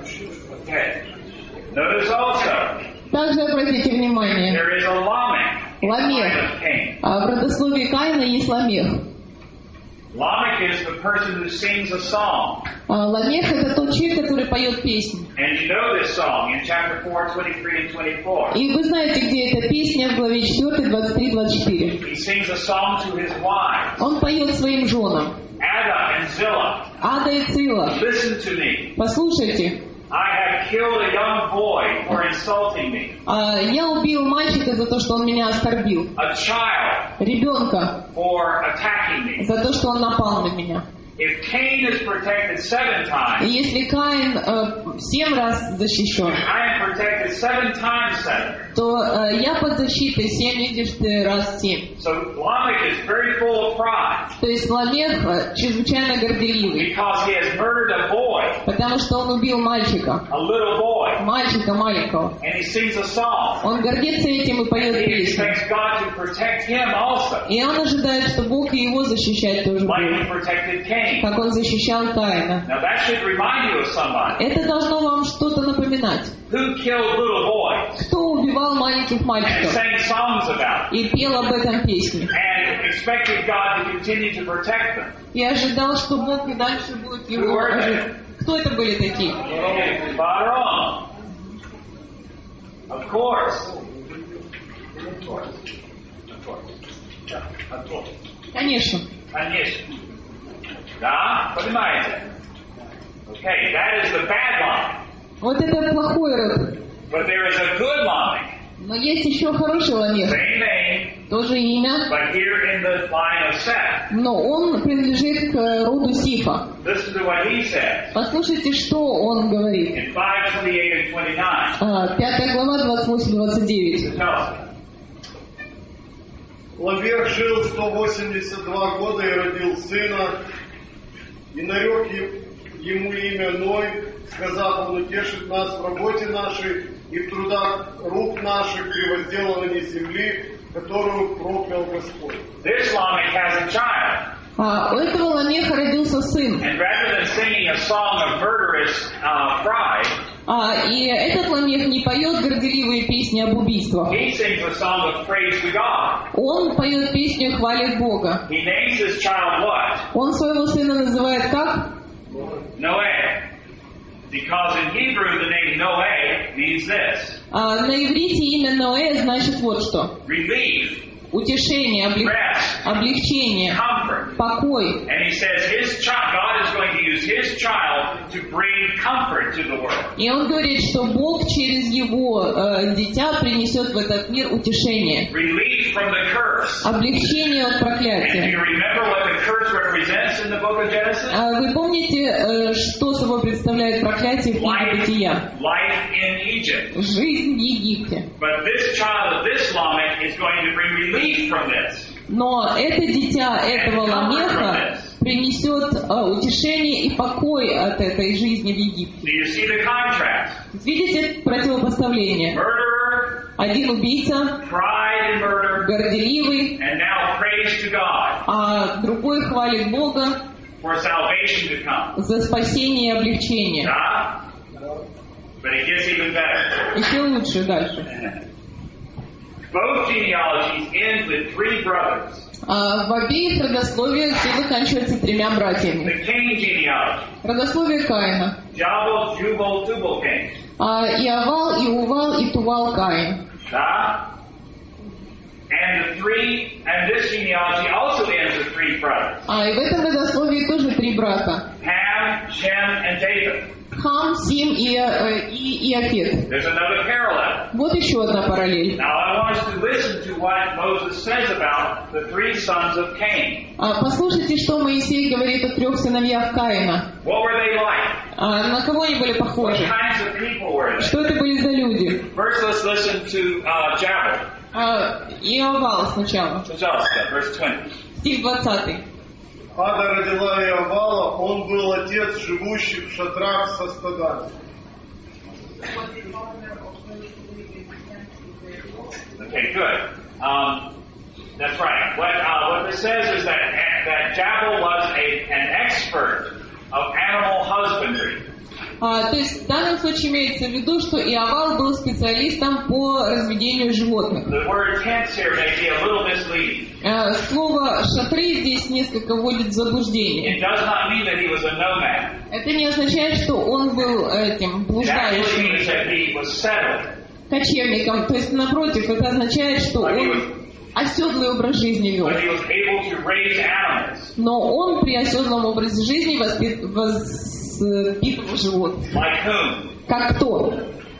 Okay. Notice also, Также обратите внимание, there is a Lamech in the line Ламех. of Cain. В родословии Каина есть Ламех. Lamech is the person who sings a song. Ламех — это тот человек, который поет песню. And you know this song in chapter 4, 23 and 24. И вы знаете, где эта песня, в главе 4, 23-24. He sings a song to his wives, Он поет своим женам. Ada and Zillah. Ада и Цила, Listen to me. послушайте, I have killed a young boy for insulting me, я убил мальчика за то, что он меня оскорбил. a child Ребенка for attacking me. за то, что он напал на меня. If Cain is protected 7 И times, если Каин 7 раз защищен, I am protected 7 times 7. то я под защитой 70 раз 7. So Lamech is very full of pride То есть Ламех чрезвычайно горделивый, because he has murdered a boy, потому что он убил мальчика, a little boy, мальчика маленького. and he sings a song. Он гордится этим и поет He песню. expects God to protect him also, И он ожидает, что Бог и его защищать тоже like he будет, protected Cain. как он защищал Каина. Now that should remind you of somebody. Это должно вам что-то напоминать. Who killed little boys Кто убивал маленьких and мальчиков sang songs about it и пел об этом песню. and expected God to continue to protect them? И ожидал, что Бог и дальше будет его ожидать. Кто это были такие? Spot on. Of course. Of course. Of course. Yeah, of course. Конечно. Конечно. Да, понимаете? Okay, that is the bad line. Вот это плохой род. But there is a good line. Но есть еще хороший Ламех. Same name, Тоже имя. but here in the line of Seth. Но он принадлежит к роду Сифа. Listen to what he says Послушайте, что он говорит. in 5:28 and 29. 5 глава, 28-29. It tells us. Ламех жил 182 года и родил сына, и нарек ему имя Ной, сказав: он утешит нас в работе нашей и в трудах рук наших при возделывании земли, которую проклял Господь. This Lamech has a child. У этого Ламеха родился сын. And rather than singing a song of murderous pride, И этот Ламех не поет горделивые песни об убийствах. he sings a song of praise to God. Он поет песню и хвалит Бога. He names his child what? Он своего сына называет как? Noah. Because in Hebrew the name Noah means this: На иврите имя Ноэ значит вот что. relief, Утешение, rest, облегчение, comfort. покой. And he says his child, God is going to use his child to bring comfort to the world. И он говорит, что Бог через его дитя принесет в этот мир утешение, Relief from the curse. облегчение от And do проклятия. you remember what the curse represents in the book of Genesis? Вы помните, что собой представляет проклятие в книге Бытия? Life in Egypt. Жизнь в Египте. But this child of this Lamech is going to bring relief from this. Но это дитя этого Ламеха принесет утешение и покой от этой жизни в Египте. Do you see the contrast? Видите противопоставление? Murderer, Один убийца, pride in murder, горделивый, and now praise to God а другой хвалит Бога for salvation to come. за спасение и облегчение. Yeah? But it gets even better. Еще лучше дальше. Both genealogies end with 3 brothers. В обеих родословиях все заканчивается 3 братьями. The Cain genealogy. Родословие Каина. Jabal, Jubal, Tubal Cain. Иовал, Иувал и Тувал Каин. Yeah? And this genealogy also ends with 3 brothers. И в этом родословии тоже 3 брата. Ham, Shem, and David. Хам, Сим и Иафет. There's another parallel. Вот еще одна параллель. Now I want us to listen to what Moses says about the 3 sons of Cain. Послушайте, что Моисей говорит о 3 сыновьях Каина. What were they like? На кого они были What похожи? kinds of people were they? Что это были за люди? First, let's listen to Jabal. Иовал сначала. Пожалуйста, verse 20. Стих 20. Ада родила Иовала, он был отец живущих в шатрах со стадами. Okay, good. That's right. What this says is that Jabal was an expert of animal husbandry. То есть в данном случае имеется в виду, что Иовал был специалистом по разведению животных. The word tents here may be a little misleading. Слово «шатры» здесь несколько вводит в заблуждение. It does not mean that he was a nomad. Это не означает, что он был этим It actually means блуждающим that he was settled. кочевником. То есть, напротив, это означает, что он оседлый образ жизни вел. But he was able to raise animals. Но он при оседлом образе жизни воспитывал животных. Like whom? Как кто?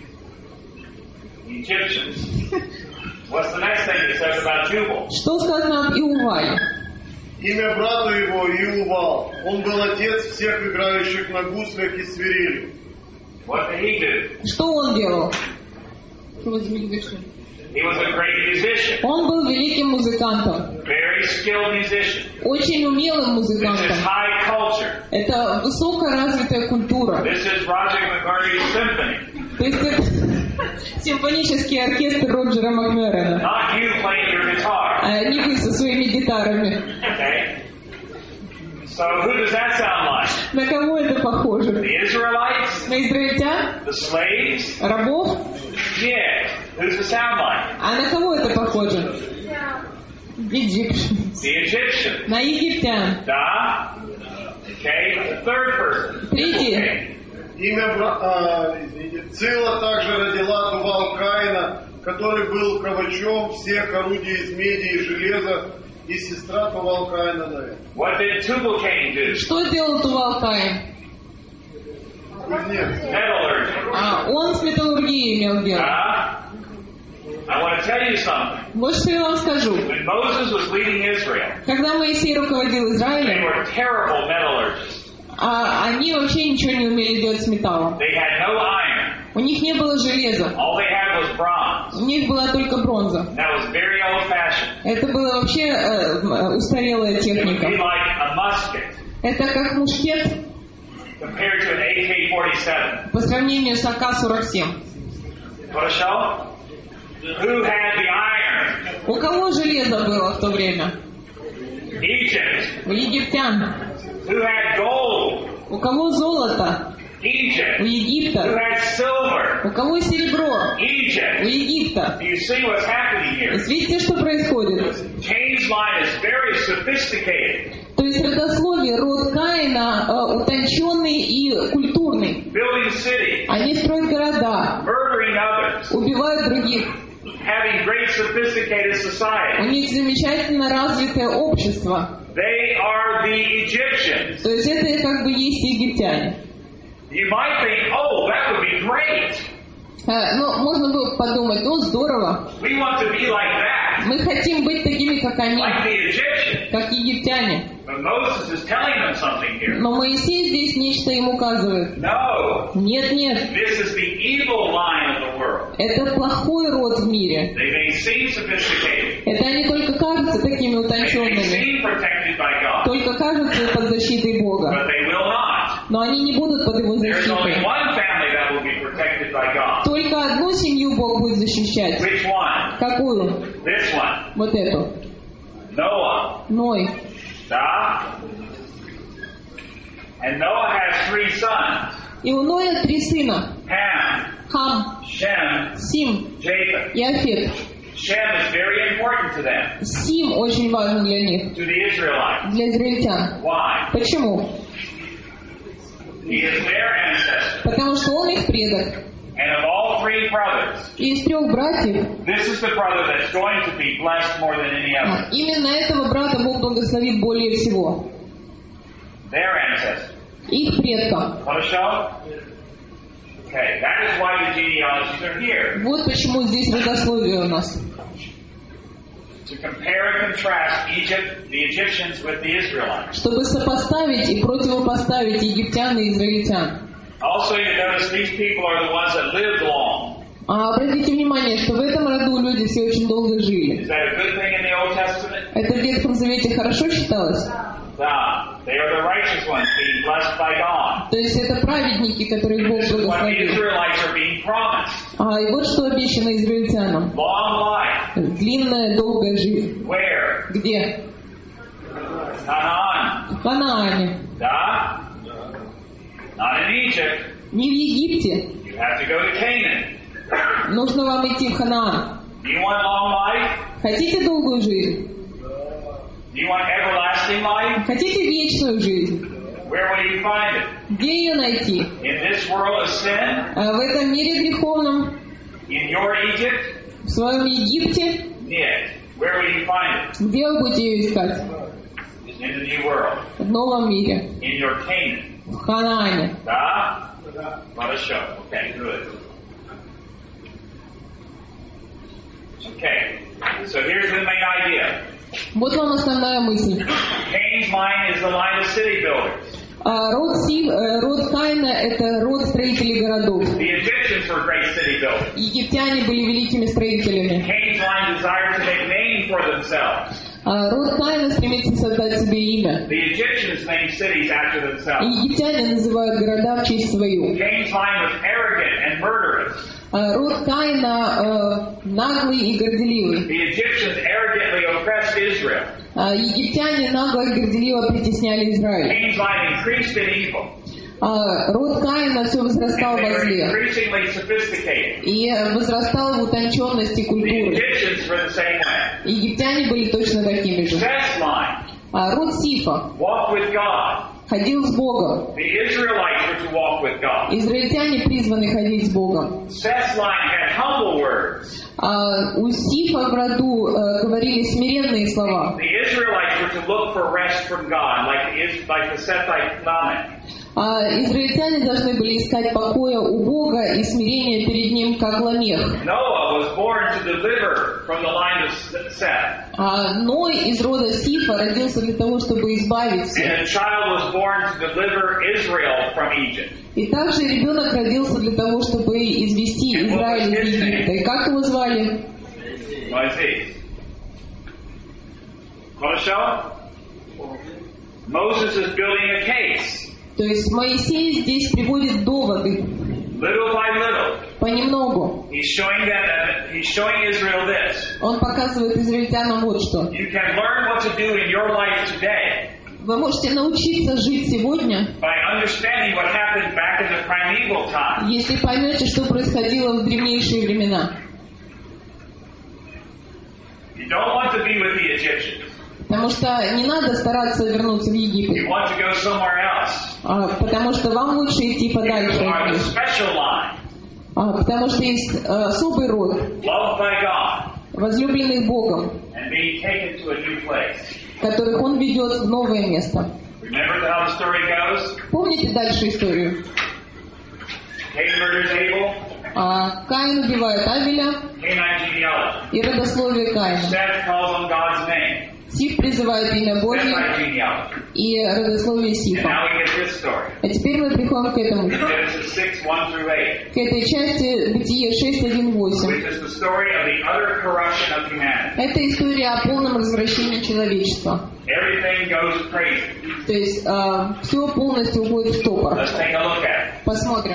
Egyptians. What's the next thing it says about Jubal? Что сказано об Иувале? Имя брата его Иувал. Он был отец всех играющих на гуслях и свирели. What did he do? Что он делал? He was a great musician. Он был великим музыкантом, Very skilled musician. очень умелым This is музыкантом. high culture. Это высокоразвитая культура. This is Roger McMurray's symphony. То есть это симфонический оркестр Роджера Макмерона. Not you playing your guitar. А не вы со своими гитарами. Okay? So who does that sound like? На кого это похоже? The Israelites? На израильтян? The slaves? Рабов? Yeah. Who's it sound like? А на кого это похоже? Egyptians. The Egyptians. На египтян. Da? Okay. The third person. Третий. Okay. Цила также родила Тувал Каина, который был ковачом всех орудий из меди и железа, и сестра Тувал Каина Навет. What did Tubal-Cain do? Что делал Тувал Каин? Кузнец. Metallurgy. Он с металлургией имел дело. I want to tell you something. Вот что я вам скажу. When Moses was leading Israel, Когда Моисей руководил they Израилем, were terrible metallurgists. они вообще ничего не умели делать с металлом. They had no iron. У них не было железа. All they had was bronze. У них была только бронза. That was very old-fashioned. Это была вообще устарелая It would be техника. like a musket Это как мушкет compared to an AK-47. по сравнению с АК-47. Хорошо? Who had the iron? У кого железо было в то время? Egypt. У египтян. Who had gold? У кого золото? У Egypt. Who Египта. had silver? У кого серебро? У Egypt. Египта. Do you see what's happening То here? есть видите, что происходит? Cain's line is very sophisticated. То есть родословие, род Каина утонченный и культурный. Building cities, Они строят города, murdering others, убивают других. having great sophisticated У society. них замечательно развитое общество. They are the Egyptians. То есть это как бы есть египтяне. You might think, oh, that would be great. Ну, можно было подумать, ну здорово. We want to be like that, Мы хотим быть такими, как они, like the Egyptians. как египтяне. But Moses is telling them something here. Но Моисей здесь нечто им указывает. No, Нет, нет, this is the evil line of the world. это плохой род в мире. They may seem sophisticated. Это они только кажутся такими They may утонченными, seem protected by God, только кажутся под защитой Бога. but they will not. Но они не будут под Его There's only защитой. one family that will be protected by God. Только одну семью Бог будет защищать. Which one? Какую? This one. Вот эту. Noah. Ной. Da? And Noah has 3 sons. И у Ноя 3 сына. Ham, Хам, Shem, Сим Japheth. и Афет. Shem is very important to them, Сим очень важен для них, to the Israelites. для израильтян. Why? Почему? He is their ancestor. Потому что он их предок. And of all 3 brothers, И из 3 братьев this is the brother that's going to be blessed more than any other. именно этого брата Бог благословит более всего. Their ancestor. Их предкам. Хорошо? Okay, that is why the genealogies are here. Вот почему здесь родословие у нас. To compare and contrast Egypt, the Egyptians with the Israelites. Чтобы сопоставить и противопоставить египтян и израильтян. Also, you notice these people are the ones that lived long. Обратите внимание, что в этом роду люди все очень долго жили. Is that a good thing in the Old Testament? Это в Ветхом Завете хорошо считалось? No. They are the righteous ones being blessed by God. То есть это праведники, которых Бог This is what the благословил. Israelites are being promised. И вот что обещано израильтянам. Long life. Длинная, долгая жизнь. Where? Где? Canaan. В Ханаане. Da? Not in Egypt. Не в Египте. You have to go to Canaan. Нужно вам идти в Ханаан. Do you want long life? Хотите долгую жизнь? Do you want everlasting life? Хотите вечную жизнь? Where will you find it? Где ее найти? In this world of sin? В этом мире греховном? In your Egypt? В своем Египте? Нет. Where will you find it? Где вы будете ее искать? In the new world. В новом мире. In your Canaan. В Ханаане. Да? What a show. Okay, good. Okay. So here's the main idea. Вот вам основная мысль. Cain's line is the line of city builders. Род Каина – это род строителей городов. The Egyptians were great city builders. Египтяне были великими строителями. Cain's line desired to make name for themselves. Род Каина стремится создать себе имя. The Egyptians named cities after И themselves. египтяне называют города в честь свою. Cain's line was arrogant and murderous. Род Каина наглый и горделивый. The Egyptians arrogantly oppressed Israel. Египтяне нагло и горделиво притесняли Израиль. Cain's line increased in evil. Род Каина все возрастал And they во were зле increasingly sophisticated. и возрастал в утонченности The культуры. Egyptians were the same way. Египтяне были точно такими же. Seth's line Род Сифа walked with God. ходил с Богом. The Israelites were to walk with God. Израильтяне призваны ходить с Богом. Seth's line had humble words. У Сифа в роду говорили смиренные слова. The Israelites were to look for rest from God, like the Sethite Lamech. Израильтяне должны были искать покоя у Бога и смирения перед Ним, как Ламех. Noah was born to deliver from the line of Seth. Ной из рода Сифа родился для того, чтобы избавить всех. And a child was born to deliver Israel from Egypt. И также ребенок родился для того, чтобы извести Израиль из Египта. И как его звали? Moisés. Хорошо? Moses is building a case. То есть Моисей здесь приводит доводы. Little by little. Понемногу. He's showing Israel this. Он показывает израильтянам вот что. You can learn what to do in your life today Вы можете научиться жить сегодня, by understanding what happened back in the primeval time. если поймете, что происходило в древнейшие времена. You don't want to be with the Egyptians. Потому что не надо стараться вернуться в Египет. You want to go somewhere else. Потому что вам лучше идти подальше You от are the них. special line, Потому что есть особый род, loved by God, возлюбленных Богом, and being taken to a new place. которых Он ведет в новое место. Remember how the story goes? Помните дальше историю? Cain murders Abel, Каин убивает Авеля Canaanite genealogy. и родословие Каина. Seth calls on God's name, Сиф призывает имя Божье Sethite genealogy. и родословие And Сифа. now we get this story. А теперь мы приходим к этому. Genesis 6, 1 through 8, К этой части Бытие 6:1-8. which is the story of the utter corruption of humanity. Это история о полном развращении человечества. Everything goes crazy. То есть все полностью уходит в стопор. Let's take a look at it. Посмотрим.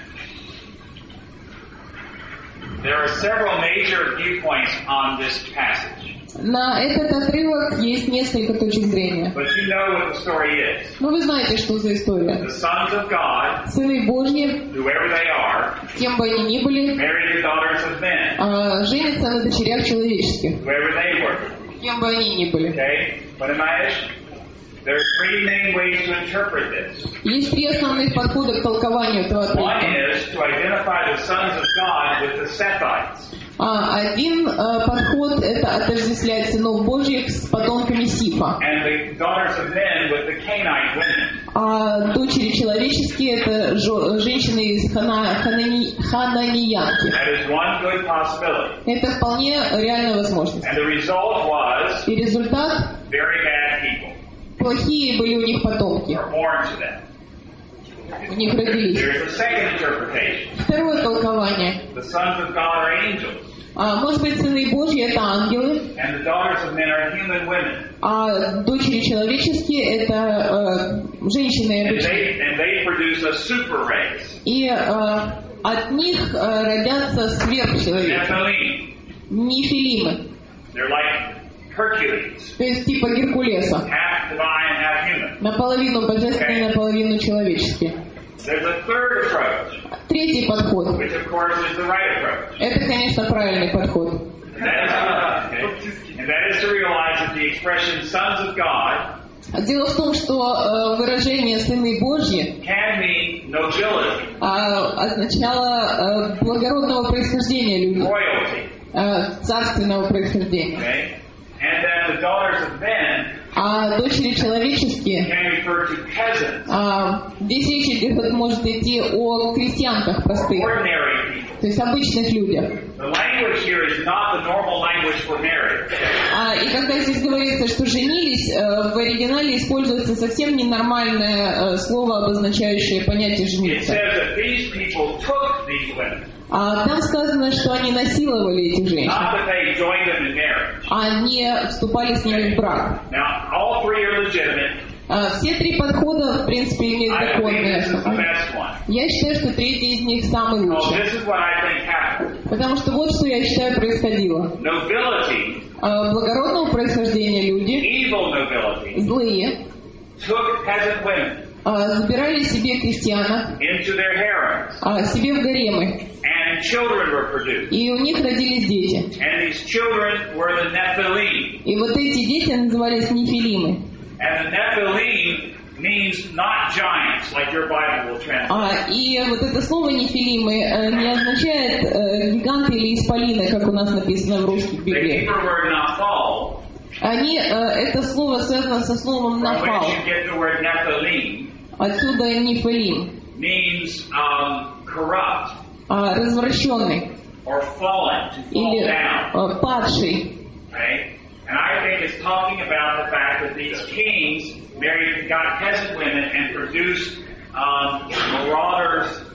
There are several major viewpoints on this passage. На этот отрывок есть несколько точек зрения. But you know what the story is. Но вы знаете, что за история. The sons of God, Сыны Божьи, whoever they are, кем бы они ни были, marry the daughters of men, женятся на дочерях человеческих, whoever they were. кем бы они ни были. Okay? Понимаешь? There are three main ways to interpret this. Есть три основных подхода к толкованию этого One отрывка. is to identify the sons of God with the Sethites. Один подход – это отождествлять сынов Божьих с потомками Сифа. And the daughters of men with the Canaanite women. А дочери человеческие – это женщины из хананиянки. That is one good possibility. Это вполне реальная возможность. And the result was И результат very bad people – плохие были у них потомки. were born to them. У них родились. There's a second interpretation. Второе толкование. The sons of God are angels, Может быть, сыны Божьи – это ангелы, and the daughters of men are human women. а дочери человеческие – это женщины And обычные. they produce a super race. И от них родятся сверхчеловеки, Nephilim. нефилимы, They're like Hercules, то есть типа Геркулеса, half divine, half human. наполовину божественные, наполовину человеческие. There's a third approach, Третий подход. which of course is the right approach. Это, конечно, правильный подход. And that is to realize that the expression sons of God Дело в том, что выражение «сыны Божьи» can mean nobility, означало благородного происхождения людей, royalty, царственного происхождения. okay? And that the daughters of men А дочери человеческие, can refer to peasants, здесь речь идет, может идти о крестьянках простых, ordinary people. то есть обычных людях. The language here is not the normal language for marriage. И когда здесь говорится, что женились, в оригинале используется совсем ненормальное слово, обозначающее понятие It жениться. says that these people took these women, Там сказано, что они насиловали этих женщин, not that they joined them in marriage. а не вступали с ними в брак. Now, all three are legitimate. Все три подхода, в принципе, имеют I believe законное this is the основание. best one. Я считаю, что третий из них самый Oh, лучший. this is what I think happened. Потому что вот что я считаю происходило. Nobility, Благородного происхождения люди, evil nobility, злые, took peasant women забирали себе крестьянок, into their harems, себе в гаремы. and children were produced. И у них родились дети. And these children were the Nephilim. И вот эти дети назывались нефилимы. And the Nephilim means not giants, like your Bible will translate. И вот это слово нефилимы не означает гиганты или исполины, как у нас написано в русской The Библии. Hebrew word naphal, Это слово связано со словом from нафал. which you get the word Nephilim, Отсюда нефилим. means corrupt Развращенный or fallen, to fall или down. падший. Right? And I think it's talking about the fact that these kings got peasant women and produced marauders.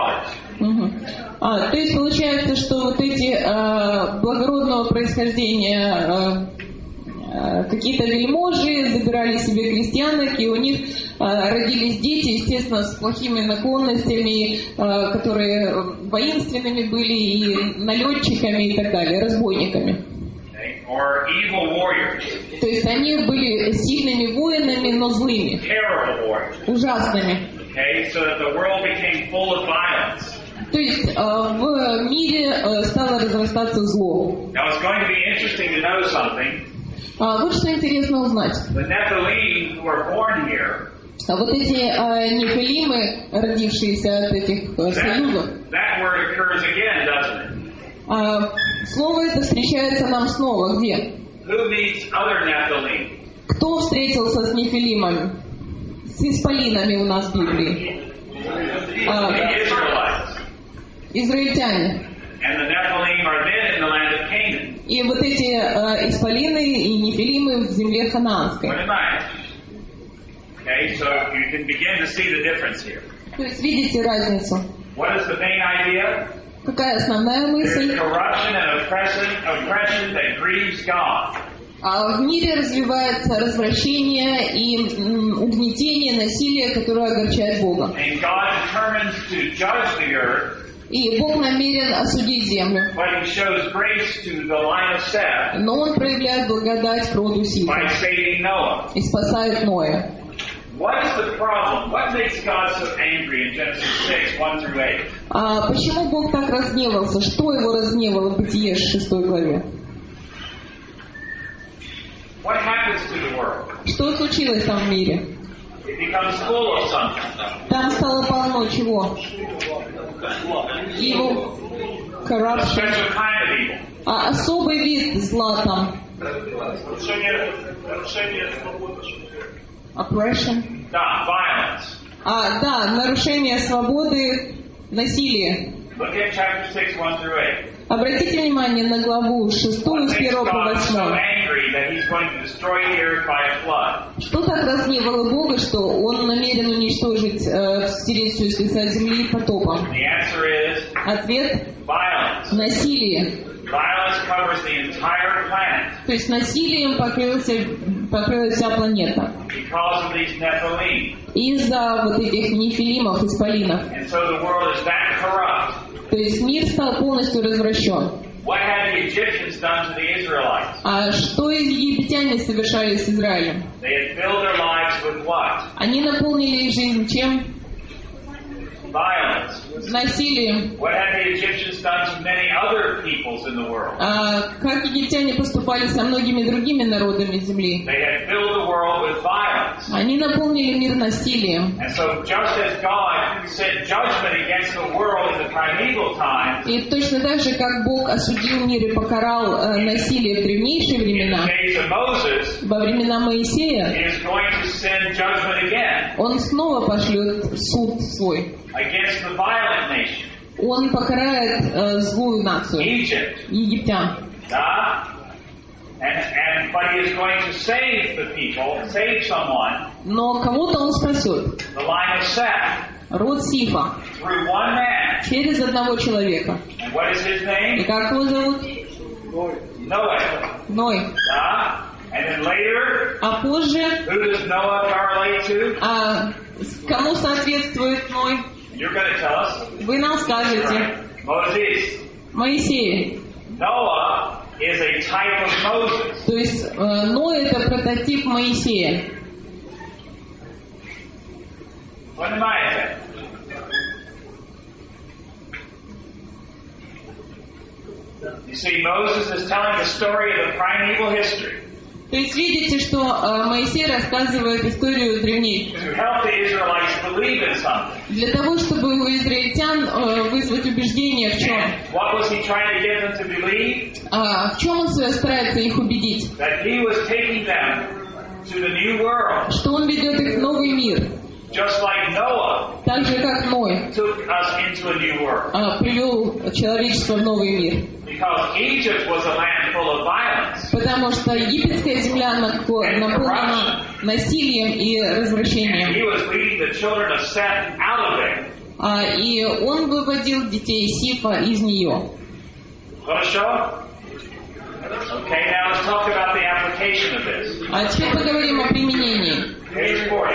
То есть получается, что вот эти благородного происхождения какие-то вельможи забирали себе крестьянок, и у них родились дети, естественно, с плохими наклонностями, которые воинственными были, и налетчиками и так далее, разбойниками. Okay? Or evil warriors. То есть они были сильными воинами, но злыми, Terrible warriors. ужасными. Okay? So that the world became full of violence. То есть в мире стало разрастаться зло. Now it's going to be interesting to know something. Вот что интересно узнать. The Nephilim who were born here, Вот эти нефилимы, родившиеся от этих союзов, that word occurs again, doesn't it? слово это встречается нам снова. Где? Who meets other Nephilim? Кто встретился с нефилимами? С исполинами у нас в Библии. The Israelites. Израильтяне. And the Nephilim are then in the land of Canaan. И вот эти исполины и нефилимы в земле ханаанской. Понимаете? Okay, so you can begin to see the difference here. То есть видите разницу. What is the main idea? Какая основная There's мысль? corruption and oppression that grieves God. В мире развивается развращение и угнетение, насилие, которое огорчает Бога. And God determines to judge the earth, И Бог намерен осудить землю. but He shows grace to the line of Seth Но Он проявляет благодать к роду by Сифа saving Noah. и спасает Ноя. What is the problem? What makes God so angry in Genesis 6, 1 through 8? Почему Бог так разгневался? Что его разгневало в Бытие 6 главе? What happens to the world? Что случилось там в мире? It becomes full of something. Там стало полно чего? Evil, A corruption. special kind of evil. Особый вид зла там. Нарушение свободы. Oppression. Да, violence. Да, нарушение свободы, насилие. Look at chapter 6, 1 through 8. Обратите внимание на главу 6 What с makes 1 по God so 8. angry that He's going to destroy the earth by a flood? Что так разгневало Бога, что Он намерен уничтожить, стереть всю с лица земли потопом? The answer is Ответ violence. – насилие. Violence covers the entire planet То есть насилием покрылась вся планета. because of these Nephilim. Из-за вот этих нефилимов, исполинов. And so the world is that corrupt. То есть мир стал полностью развращен. What had the Egyptians done to the Israelites? Что египтяне совершали с Израилем? They had filled their lives with what? Они наполнили их жизнь чем? Violence. насилием. What had the Egyptians done to many other peoples in the world? Как египтяне поступали со многими другими народами земли? They had filled the world with violence. Они наполнили мир насилием. And so just as God sent judgment against the world in the primeval times, И точно так же, как Бог осудил мир и покарал насилие в древнейшие in the времена, days of Moses, во времена Моисея, He is going to send judgment again Он снова пошлет суд свой. against the violent nation, Он покарает злую нацию, Egypt. египтян. But He is going to save the people, save someone, Но кого-то Он спасет. the line of Seth, Род Сифа. through one man. Через одного человека. And what is his И name? как его зовут? Noah. Ной. And then later, А позже, who does Noah correlate to? кому соответствует Ной? You're going to tell us. Вы нам скажете. Moses. Моисей. Noah is a type of Moses. То есть Ной это прототип Моисея. Понимаете? You see, Moses is telling the story of the primeval history. То есть видите, что Моисей рассказывает историю древней. To help the Israelites believe in something. Для того, чтобы у израильтян вызвать убеждение в чем. And what was he trying to get them to believe? В чем он старается их убедить? That he was taking them to the new world. Что он ведет их в новый мир. Just like Noah Так же, как Ной took us into a new world. привел человечество в новый мир. Because Egypt was a land full of violence. Потому что египетская земля наполнена насилием и развращением. He was leading the children of Seth out of there. И он выводил детей Сифа из нее. Хорошо? Okay, now let's talk about the application of this. А теперь поговорим о применении. Page 40.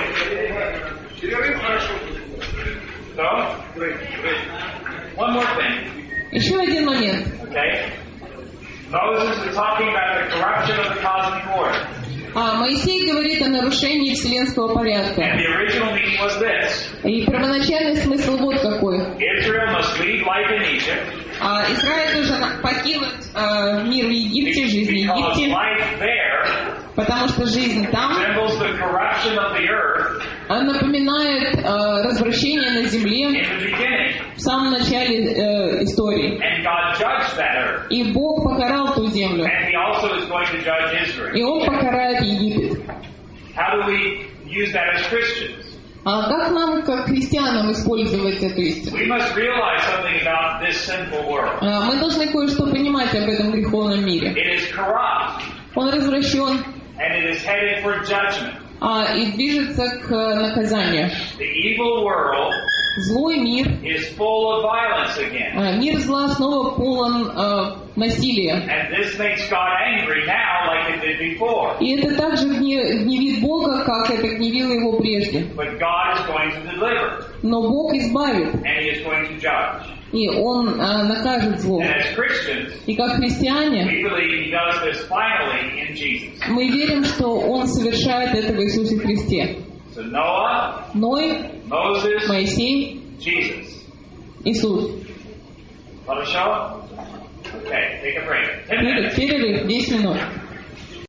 So, one more thing. Еще один момент. Okay? Moses is talking about the corruption of the cosmic order. Моисей говорит о нарушении вселенского порядка. And the original meaning was this. И первоначальный смысл вот какой. Israel must lead life in Egypt. Израиль должен покинуть мир в Египте, жизнь в Because Египте, life there потому что жизнь там resembles the corruption of the earth напоминает развращение на земле in the beginning. в самом начале истории. And God judged that earth. И Бог покарал ту землю. And He also is going to judge Israel. И Он покарает Египет. How do we use that as Christians? Как нам, как христианам, использовать эту истину? We must realize something about this sinful world. Мы должны кое-что понимать об этом греховном мире. It is corrupt. Он развращен And it is headed for judgment. и движется к наказанию. The evil world Злой мир, is full of violence again. Мир зла снова полон насилия. And this makes God angry now like it did before. И это также гневит Бога, как это гневило его прежде. But God is going to deliver. Но Бог избавит, And He is going to judge. и Он накажет зло. And as Christians, И как христиане, we believe He does this finally in Jesus. мы верим, что Он совершает это в Иисусе Христе. So Noah, Ной, Moses, Моисей, Jesus. Иисус. Хорошо? Okay, take a break. 10 minutes. Перерыв 10 минут.